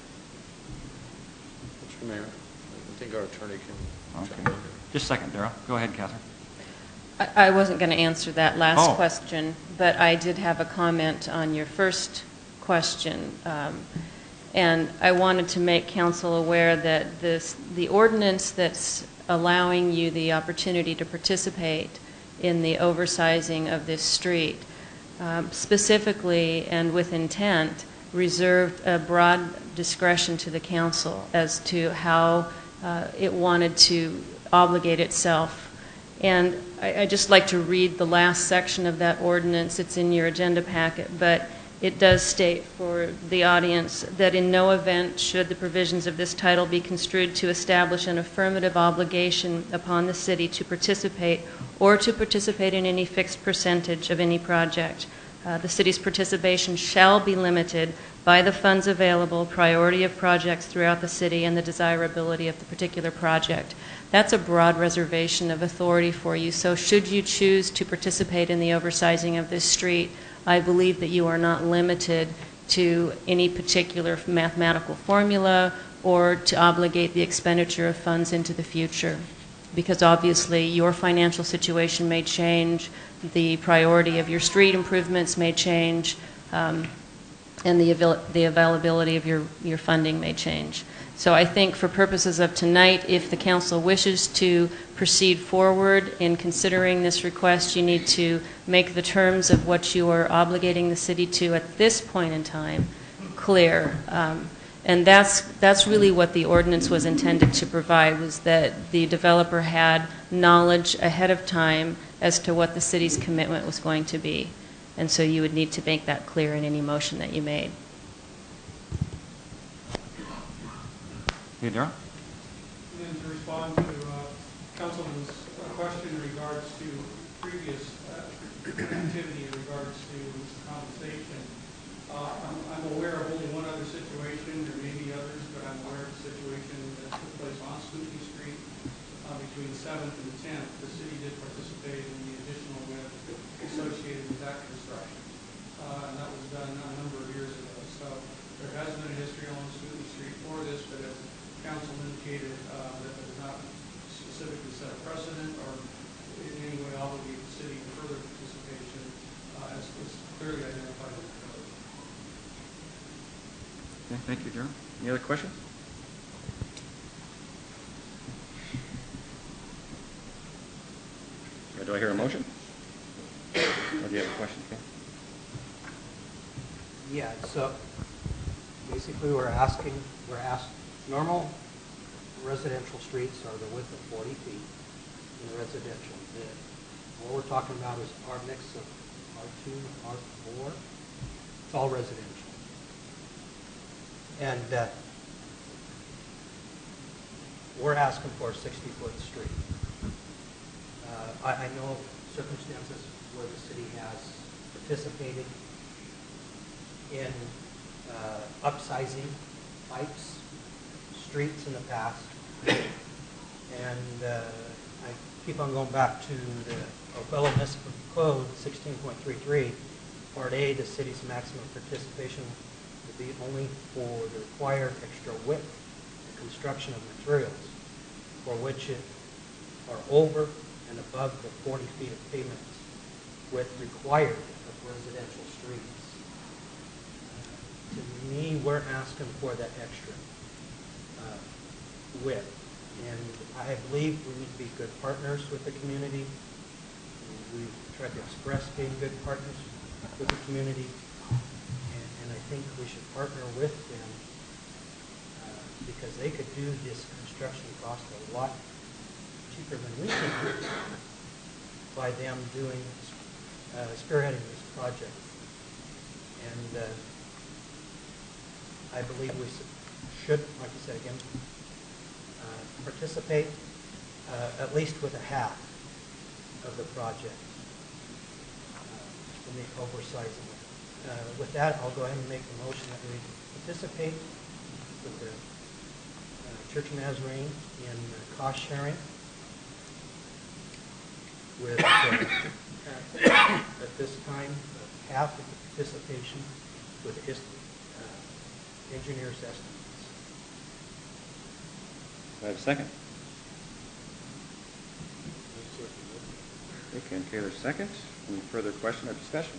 Mister Mayor, I think our attorney can...
Okay. Just a second, Darrell. Go ahead, Catherine.
I I wasn't going to answer that last
Oh.
question, but I did have a comment on your first question. Um, and I wanted to make council aware that this, the ordinance that's allowing you the opportunity to participate in the oversizing of this street, um, specifically and with intent, reserved a broad discretion to the council as to how uh, it wanted to obligate itself. And I, I just like to read the last section of that ordinance. It's in your agenda packet, but it does state for the audience that in no event should the provisions of this title be construed to establish an affirmative obligation upon the city to participate or to participate in any fixed percentage of any project. Uh, the city's participation shall be limited by the funds available, priority of projects throughout the city, and the desirability of the particular project. That's a broad reservation of authority for you. So should you choose to participate in the oversizing of this street, I believe that you are not limited to any particular mathematical formula or to obligate the expenditure of funds into the future, because obviously your financial situation may change, the priority of your street improvements may change, um, and the, avail the availability of your, your funding may change. So I think for purposes of tonight, if the council wishes to proceed forward in considering this request, you need to make the terms of what you are obligating the city to at this point in time clear. Um, and that's, that's really what the ordinance was intended to provide, was that the developer had knowledge ahead of time as to what the city's commitment was going to be. And so you would need to make that clear in any motion that you made.
Hey, Darrell?
And then to respond to uh, Councilman's uh, question in regards to previous uh, activity in regards to compensation, Uh, I'm, I'm aware of only one other situation, there may be others, but I'm aware of a situation that took place on Scootney Street uh, between the seventh and the tenth. The city did participate in the additional width associated with that construction. Uh, and that was done a number of years ago. So there has been a history on Scootney Street for this, but as council indicated, uh, that it does not specifically set a precedent or in any way obligate the city to further participation uh, as was clearly identified in the code.
Okay, thank you, Jerome. Any other questions? Or do I hear a motion? Or do you have a question, Ken?
Yeah, so basically we're asking, we're asked, normal residential streets are the width of forty feet in residential. The, what we're talking about is our mix of R two, R four. It's all residential. And uh, we're asking for a sixty foot street. Uh, I, I know of circumstances where the city has participated in uh, upsizing pipes, streets in the past. And uh, I keep on going back to the Oglala Municipal Code sixteen point three three, Part A, the city's maximum participation will be only for the required extra width and construction of materials for which it are over and above the forty feet of pavement width required of residential streets. To me, we're asking for that extra uh, width. And I believe we need to be good partners with the community. We've tried to express being good partners with the community. And, and I think we should partner with them uh, because they could do this construction cost a lot cheaper than we can by them doing, uh, spearheading this project. And uh, I believe we should, like I said again, uh, participate uh, at least with a half of the project uh, in the oversizing. Uh, with that, I'll go ahead and make the motion that we participate with the uh, Church of Nazarene in uh, cost sharing with, uh, at, at this time, uh, half of the participation with is, uh, engineer's estimates.
Do I have a second? Okay, Ken Taylor, second. Any further question or discussion?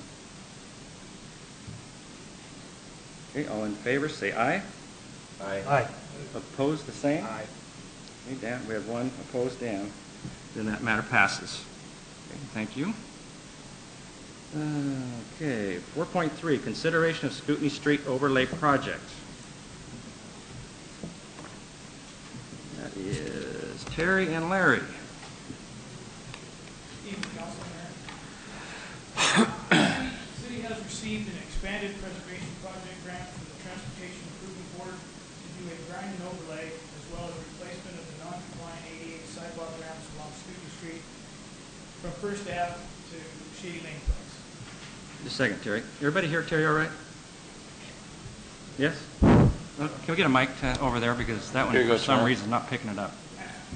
Okay, all in favor, say aye.
Aye.
Aye.
Opposed, the same?
Aye.
Okay, Dan, we have one opposed, Dan. Then that matter passes. Okay, thank you. Uh, Okay, four point three, consideration of Scootney Street overlay project. That is Terry and Larry.
Evening, Council Mayor. The city has received an expanded preservation project grant from the Transportation Improvement Board to do a grind and overlay as well as replacement of the non-compliant eighty-eight sidewalk ramps along Scootney Street from First Ave to Shady Lane Place.
Just a second, Terry. Everybody hear Terry all right? Yes? Well, can we get a mic to, over there because that one,
Here you go,
for some
Charles.
reason, is not picking it up.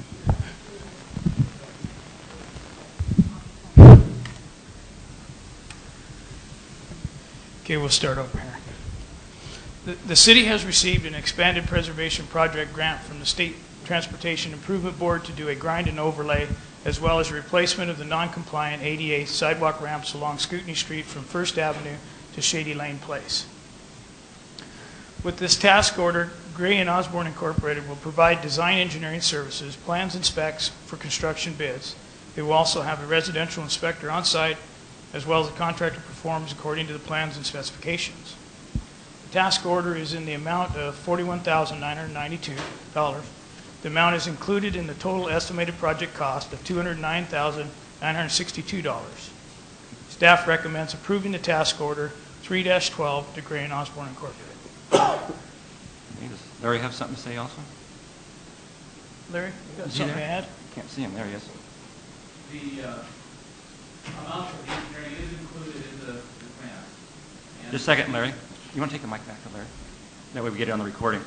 Okay, we'll start over here. The, the city has received an expanded preservation project grant from the State Transportation Improvement Board to do a grind and overlay as well as replacement of the non-compliant A D A sidewalk ramps along Scootney Street from First Avenue to Shady Lane Place. With this task order, Gray and Osborne Incorporated will provide design engineering services, plans and specs for construction bids. They will also have a residential inspector on site as well as a contractor performs according to the plans and specifications. The task order is in the amount of forty-one thousand nine hundred ninety-two dollars. The amount is included in the total estimated project cost of two hundred nine thousand nine hundred sixty-two dollars. Staff recommends approving the task order three dash twelve to Gray and Osborne Incorporated.
Okay, does Larry have something to say also?
Larry, you got
Is he
something to
there?
add?
Can't see him. There he is.
The uh, amount of the engineering is included in the the grant. And-
Just a second, Larry. You want to take the mic back to Larry? That way we get it on the recording.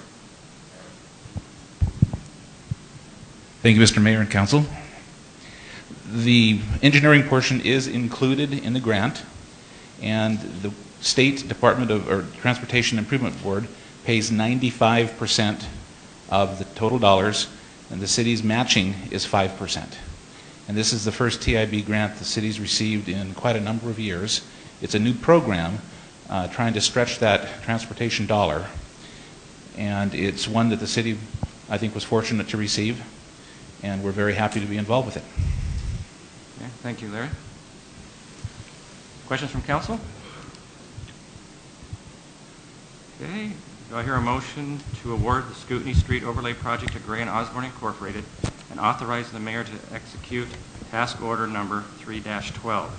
Thank you, Mister Mayor and Council. The engineering portion is included in the grant, and the State Department of or Transportation Improvement Board pays ninety-five percent of the total dollars, and the city's matching is five percent. And this is the first T I B grant the city's received in quite a number of years. It's a new program uh, trying to stretch that transportation dollar, and it's one that the city, I think, was fortunate to receive, and we're very happy to be involved with it.
Okay, thank you, Larry. Questions from council? Okay, do I hear a motion to award the Scootney Street Overlay Project to Gray and Osborne Incorporated and authorize the mayor to execute task order number three dash twelve?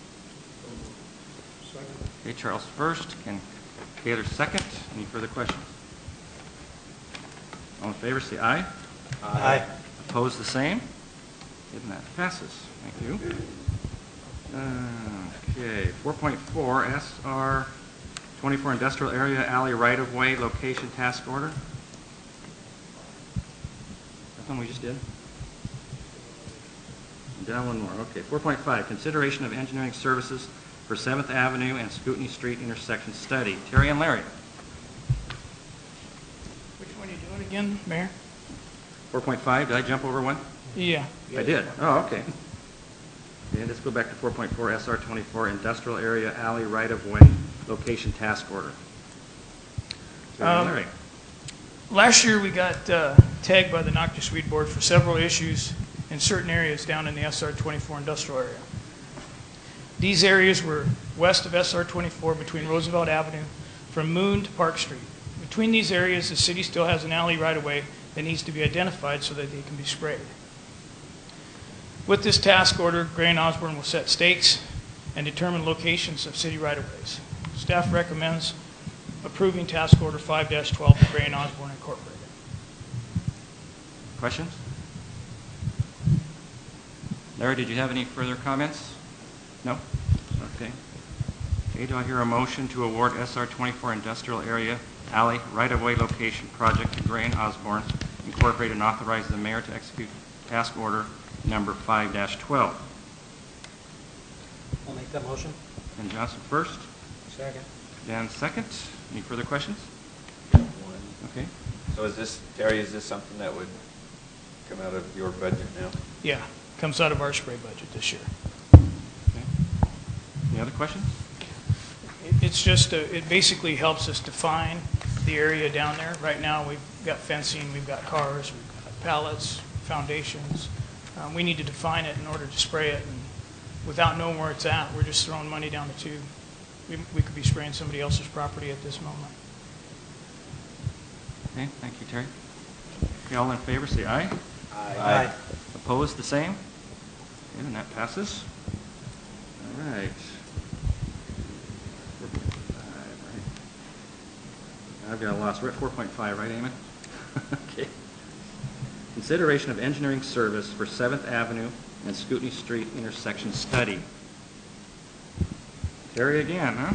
Okay, Charles first, and Gaylor second. Any further questions? All in favor, say aye.
Aye.
Opposed, the same. And that passes. Thank you. Uh, okay, four point four, S R twenty-four Industrial Area Alley Right-of-Way Location Task Order. That one we just did? Down one more. Okay, four point five, consideration of engineering services for seventh Avenue and Scootney Street intersection study. Terry and Larry.
Which one are you doing again, Mayor?
four point five, did I jump over one?
Yeah.
I did. Oh, okay. Okay, let's go back to four point four, S R twenty-four Industrial Area Alley Right-of-Way Location Task Order. Terry and
Um,
Larry.
Last year, we got uh, tagged by the Noctis Weed Board for several issues in certain areas down in the S R twenty-four industrial area. These areas were west of S R twenty-four between Roosevelt Avenue from Moon to Park Street. Between these areas, the city still has an alley right-of-way that needs to be identified so that they can be sprayed. With this task order, Gray and Osborne will set stakes and determine locations of city right-of-ways. Staff recommends approving task order five dash twelve for Gray and Osborne Incorporated.
Questions? Larry, did you have any further comments? No? Okay. Okay, do I hear a motion to award S R twenty-four Industrial Area Alley Right-of-Way Location Project to Gray and Osborne Incorporated and authorize the mayor to execute task order number five dash twelve?
I'll make that motion.
Ken Johnson first.
Second.
Dan second. Any further questions? Okay.
So is this, Terry, is this something that would come out of your budget now?
Yeah, comes out of our spray budget this year.
Okay. Any other questions?
It- It's just, a- it basically helps us define the area down there. Right now, we've got fencing, we've got cars, we've got pallets, foundations. Um, We need to define it in order to spray it, and without knowing where it's at, we're just throwing money down the tube. We we could be spraying somebody else's property at this moment.
Okay, thank you, Terry. Okay, all in favor, say aye.
Aye. Aye.
Opposed, the same? Okay, and that passes. All right. four point five, right. I've got lost. We're at four point five, right, Eamon? Okay. Consideration of engineering service for seventh Avenue and Scootney Street intersection study. Terry again, huh?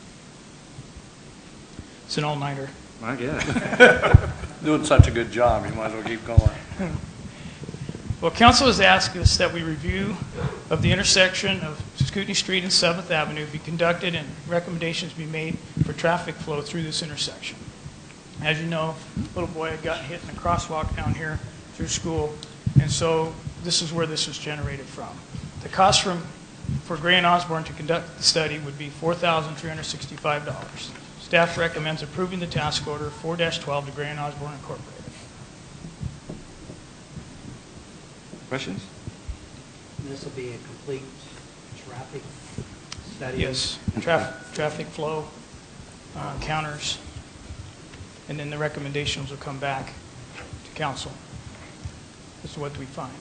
It's an all-nighter.
I guess.
Doing such a good job, you might as well keep going.
Well, council has asked us that we review of the intersection of Scootney Street and seventh Avenue be conducted and recommendations be made for traffic flow through this intersection. As you know, little boy had gotten hit in a crosswalk down here through school, and so this is where this was generated from. The cost from, for Gray and Osborne to conduct the study would be four thousand three hundred sixty-five dollars. Staff recommends approving the task order four dash twelve to Gray and Osborne Incorporated.
Questions?
This will be a complete traffic study?
Yes, traffic, traffic flow, uh, counters, and then the recommendations will come back to council as to what we find.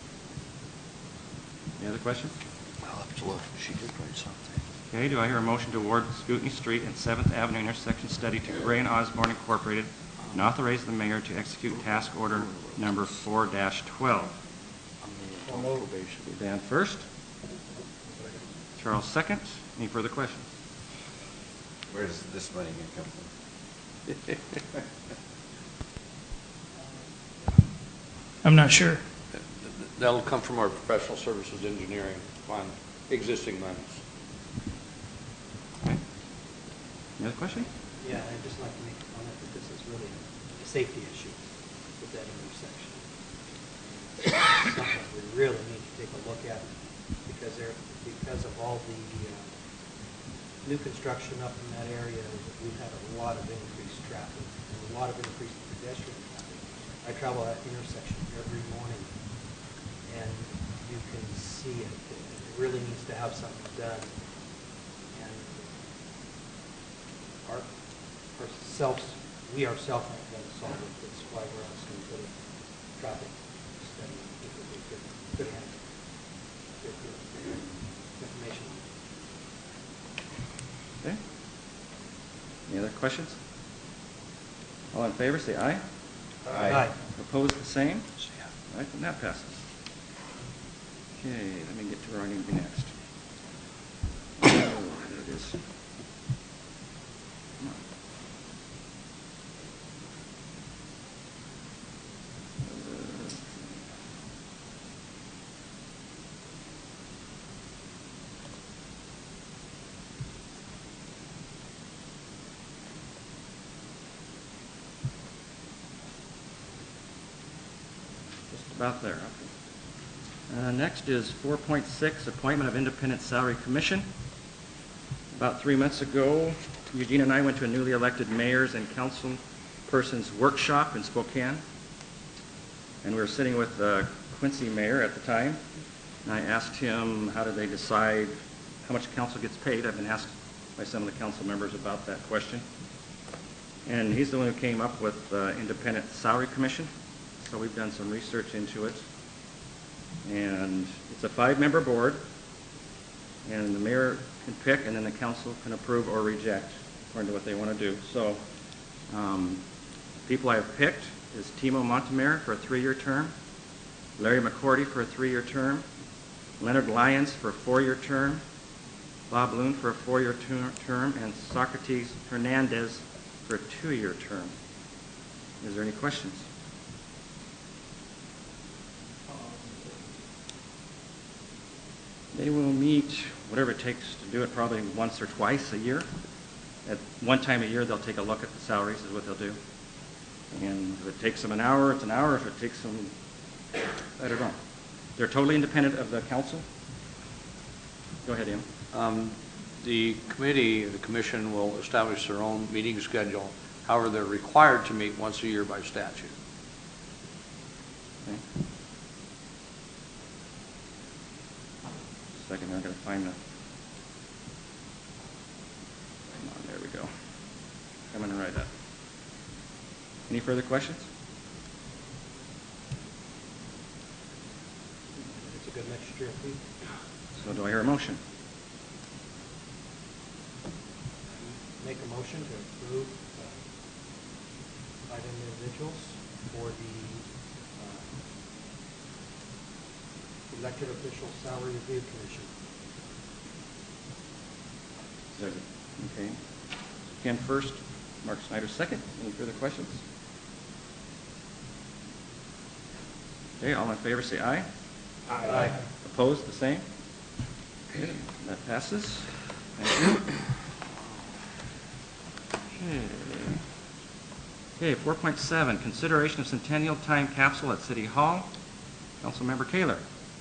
Any other questions?
I'll have to look. She did write something.
Okay, do I hear a motion to award Scootney Street and seventh Avenue intersection study to Gray and Osborne Incorporated and authorize the mayor to execute task order number four dash twelve? Dan first. Charles second. Any further questions?
Where's this money gonna come from?
I'm not sure.
That'll come from our professional services engineering fund, existing monies.
Any other question?
Yeah, I'd just like to make a comment that this is really a safety issue with that intersection. It's something we really need to take a look at because there, because of all the uh, new construction up in that area, we've had a lot of increased traffic and a lot of increased pedestrian traffic. I travel that intersection every morning, and you can see it. It really needs to have something done. And our, ourselves, we ourselves aren't going to solve it. That's why we're asking for the traffic study, because we could, could have good, good information.
Okay. Any other questions? All in favor, say aye.
Aye. Aye.
Opposed, the same? All right, then that passes. Okay, let me get to where I need to be next. Oh, there it is. Come on. Uh, Just about there, okay. Uh, next is four point six, appointment of independent salary commission. About three months ago, Eugene and I went to a newly elected mayor's and council person's workshop in Spokane. And we were sitting with uh, Quincy mayor at the time. And I asked him, how do they decide how much council gets paid? I've been asked by some of the council members about that question. And he's the one who came up with uh, independent salary commission. So we've done some research into it. And it's a five-member board, and the mayor can pick, and then the council can approve or reject according to what they want to do. So um, people I have picked is Timo Montemare for a three-year term, Larry McCordy for a three-year term, Leonard Lyons for a four-year term, Bob Loon for a four-year ter term, and Socrates Hernandez for a two-year term. Is there any questions? They will meet, whatever it takes to do it, probably once or twice a year. At one time a year, they'll take a look at the salaries, is what they'll do. And if it takes them an hour, it's an hour. If it takes them, I don't know. They're totally independent of the council. Go ahead, Ian.
Um, the committee, the commission will establish their own meeting schedule. However, they're required to meet once a year by statute.
Okay. Second, I'm going to find the, come on, there we go. Coming right up. Any further questions?
It's a good mixture of people.
So do I hear a motion?
Make a motion to approve uh, five individuals for the uh, elected official salary review commission.
There's it. Okay. Ken first, Mark Snyder second. Any further questions? Okay, all in favor say aye.
Aye. Aye.
Opposed, the same? Okay, that passes. Thank you. Okay. Okay, four point seven, consideration of Centennial Time Capsule at City Hall. Councilmember Kaler.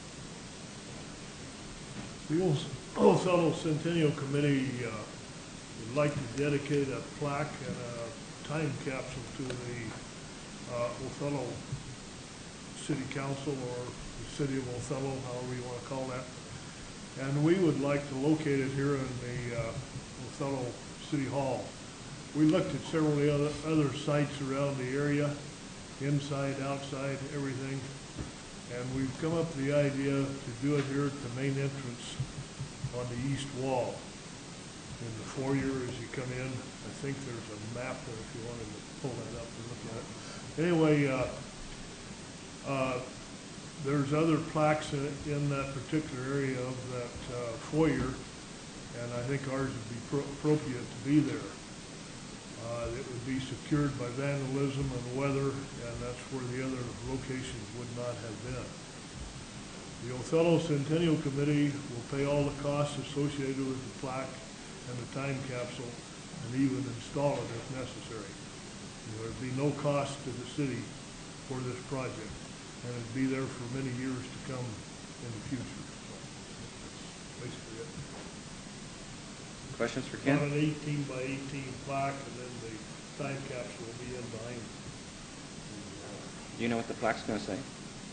The Old Othello Centennial Committee uh, would like to dedicate a plaque and a time capsule to the uh, Othello City Council, or the City of Othello, however you want to call that. And we would like to locate it here in the uh, Othello City Hall. We looked at several other, other sites around the area, inside, outside, everything. And we've come up with the idea to do it here at the main entrance on the east wall. In the foyer as you come in, I think there's a map there if you wanted to pull that up and look at it. Anyway, uh, uh, there's other plaques in, in that particular area of that uh, foyer. and I think ours would be pro- appropriate to be there. Uh, it would be secured by vandalism and weather, and that's where the other locations would not have been. The Othello Centennial Committee will pay all the costs associated with the plaque and the time capsule, and even install it if necessary. There would be no cost to the city for this project, and it'd be there for many years to come in the future. So that's basically it.
Questions for
About
Ken?
an eighteen by eighteen plaque, and then the time capsule will be in behind.
Do you know what the plaque's going to say?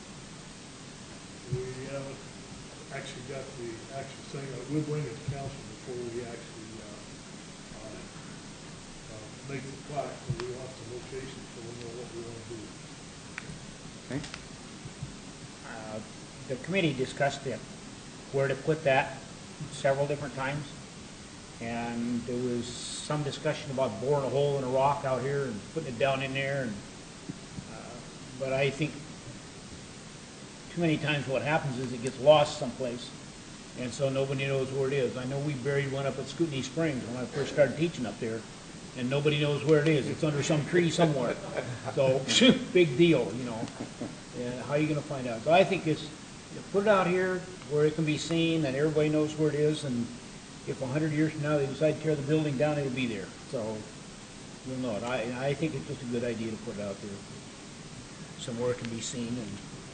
We haven't actually got the actual thing. We'll bring it to council before we actually uh, uh, uh, make the plaque, but we want the location so we know what we want to do.
Okay.
Uh, The committee discussed it, where to put that several different times. And there was some discussion about boring a hole in a rock out here and putting it down in there. And, uh, but I think too many times what happens is it gets lost someplace, and so nobody knows where it is. I know we buried one up at Scootney Springs when I first started teaching up there, and nobody knows where it is. It's under some tree somewhere. So, big deal, you know. And how are you going to find out? So I think it's, you put it out here where it can be seen and everybody knows where it is, and if a hundred years from now they decide to tear the building down, it'll be there. So we'll know it. I, I think it's just a good idea to put it out there somewhere it can be seen and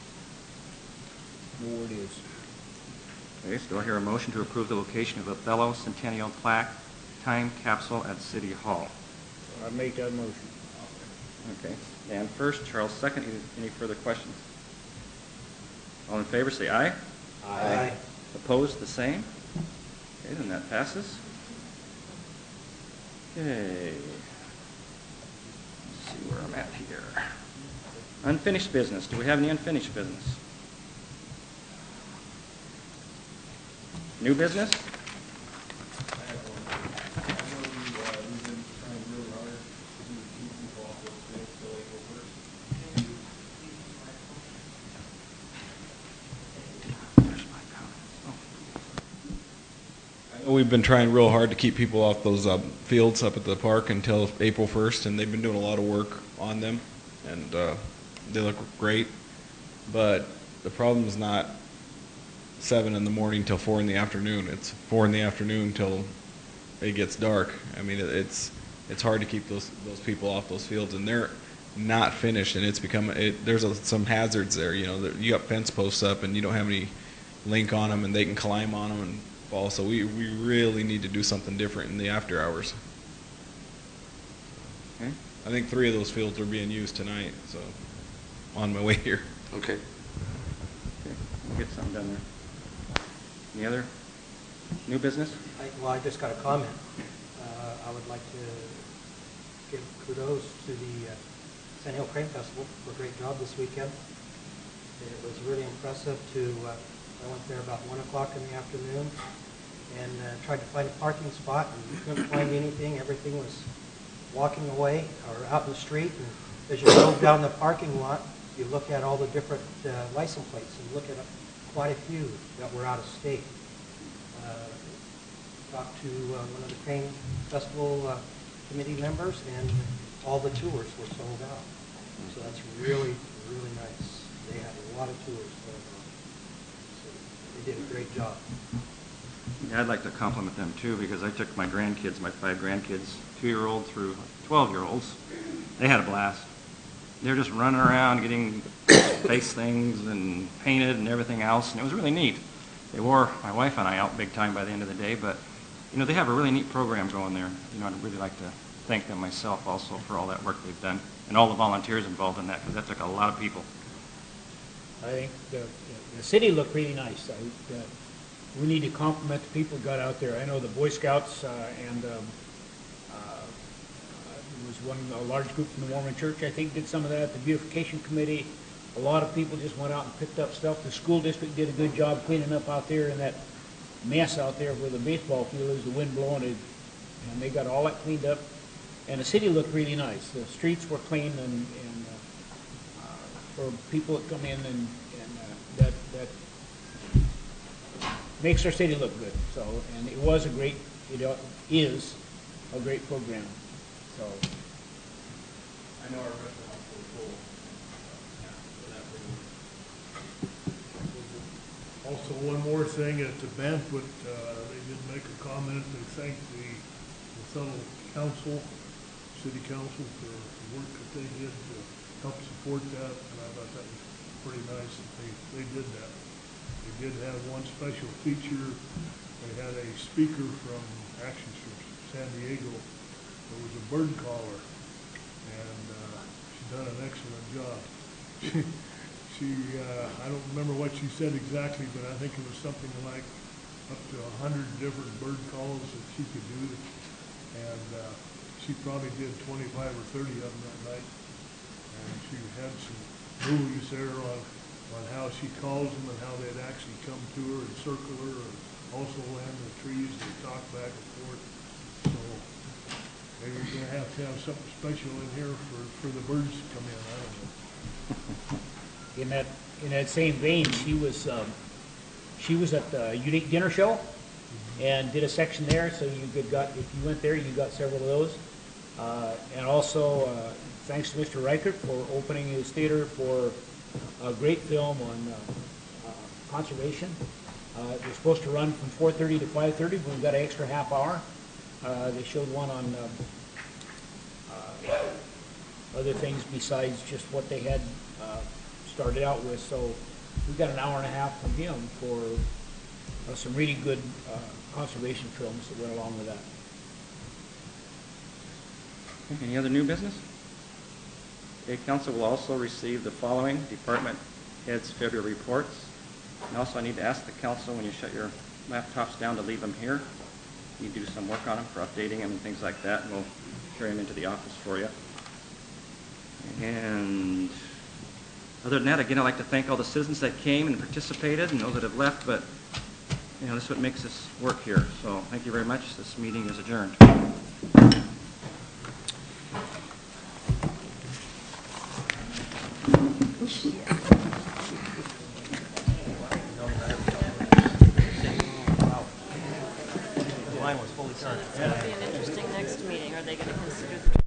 know where it is.
Okay, so do I hear a motion to approve the location of the Othello Centennial Plaque time capsule at City Hall?
I make that motion.
Okay. Dan first, Charles second. Any, any further questions? All in favor, say aye.
Aye.
Opposed, the same. Okay, then that passes. Okay. Let's see where I'm at here. Unfinished business. Do we have any unfinished business? New business?
We've been trying real hard to keep people off those uh, fields up at the park until April first, and they've been doing a lot of work on them, and uh, they look great. But the problem is not seven in the morning till four in the afternoon. It's four in the afternoon till it gets dark. I mean, it, it's it's hard to keep those those people off those fields, and they're not finished, and it's become it, there's a, some hazards there. You know, that you got fence posts up, and you don't have any link on them, and they can climb on them and fall. So we we really need to do something different in the after hours.
Okay.
I think three of those fields are being used tonight. So on my way here.
Okay. Okay, we'll get something done there. Any other new business?
I, well, I just got a comment. Uh, I would like to give kudos to the uh, Sand Hill Crane Festival for a great job this weekend. It was really impressive to, uh, I went there about one o'clock in the afternoon and uh, tried to find a parking spot and couldn't find anything. Everything was walking away or out in the street. And as you drove down the parking lot, you look at all the different uh, license plates and look at quite a few that were out of state. Uh, talked to uh, one of the Crane Festival uh, committee members, and all the tours were sold out. So that's really, really nice. They had a lot of tours going on. So they did a great job.
Yeah, I'd like to compliment them too, because I took my grandkids, my five grandkids, two-year-old through twelve-year-olds. They had a blast. They're just running around getting face things and painted and everything else, and it was really neat. They wore my wife and I out big time by the end of the day, but you know, they have a really neat program going there. You know, I'd really like to thank them myself also for all that work they've done, and all the volunteers involved in that, because that took a lot of people.
I think the, the city looked really nice. I, uh, we need to compliment the people who got out there. I know the Boy Scouts uh, and um, uh, there was one, a large group from the Mormon Church, I think, did some of that. The beautification committee, a lot of people just went out and picked up stuff. The school district did a good job cleaning up out there in that mess out there where the baseball field is, the wind blowing it, and they got all that cleaned up. And the city looked really nice. The streets were clean, and, and uh, uh, for people that come in and, and uh, that that makes our city look good. So, and it was a great, it uh, is a great program. So,
I know our restaurants were full, uh, for that program.
Also, one more thing, at the banquet, uh, they did make a comment, they thanked the, the fellow council, city council, for the work that they did to help support that, and I thought that was pretty nice that they, they did that. They did have one special feature. They had a speaker from, actually from San Diego. There was a bird caller, and uh, she done an excellent job. She, she uh, I don't remember what she said exactly, but I think it was something like up to a hundred different bird calls that she could do. And uh, she probably did twenty-five or thirty of them that night. And she had some movies there on on how she calls them and how they'd actually come to her and circle her, and also land the trees and talk back and forth. So maybe we're gonna have to have something special in here for, for the birds to come in, I don't know.
in that, in that same vein, she was, um, she was at the Unique Dinner Show and did a section there, so you could got, if you went there, you got several of those. Uh, and also, uh, thanks to Mister Reichert for opening his theater for a great film on uh, uh, conservation. Uh, it was supposed to run from four thirty to five thirty, but we got an extra half hour. Uh, they showed one on um, uh, other things besides just what they had uh, started out with. So we got an hour and a half from him for uh, some really good uh, conservation films that went along with that.
Okay, any other new business? Okay, council will also receive the following department heads' February reports. And also I need to ask the council, when you shut your laptops down, to leave them here. You do some work on them for updating them and things like that, and we'll carry them into the office for you. And other than that, again, I'd like to thank all the citizens that came and participated and those that have left, but you know, this is what makes this work here. So thank you very much. This meeting is adjourned.
Mine was fully charged.
It's going to be an interesting next meeting. Are they going to consider the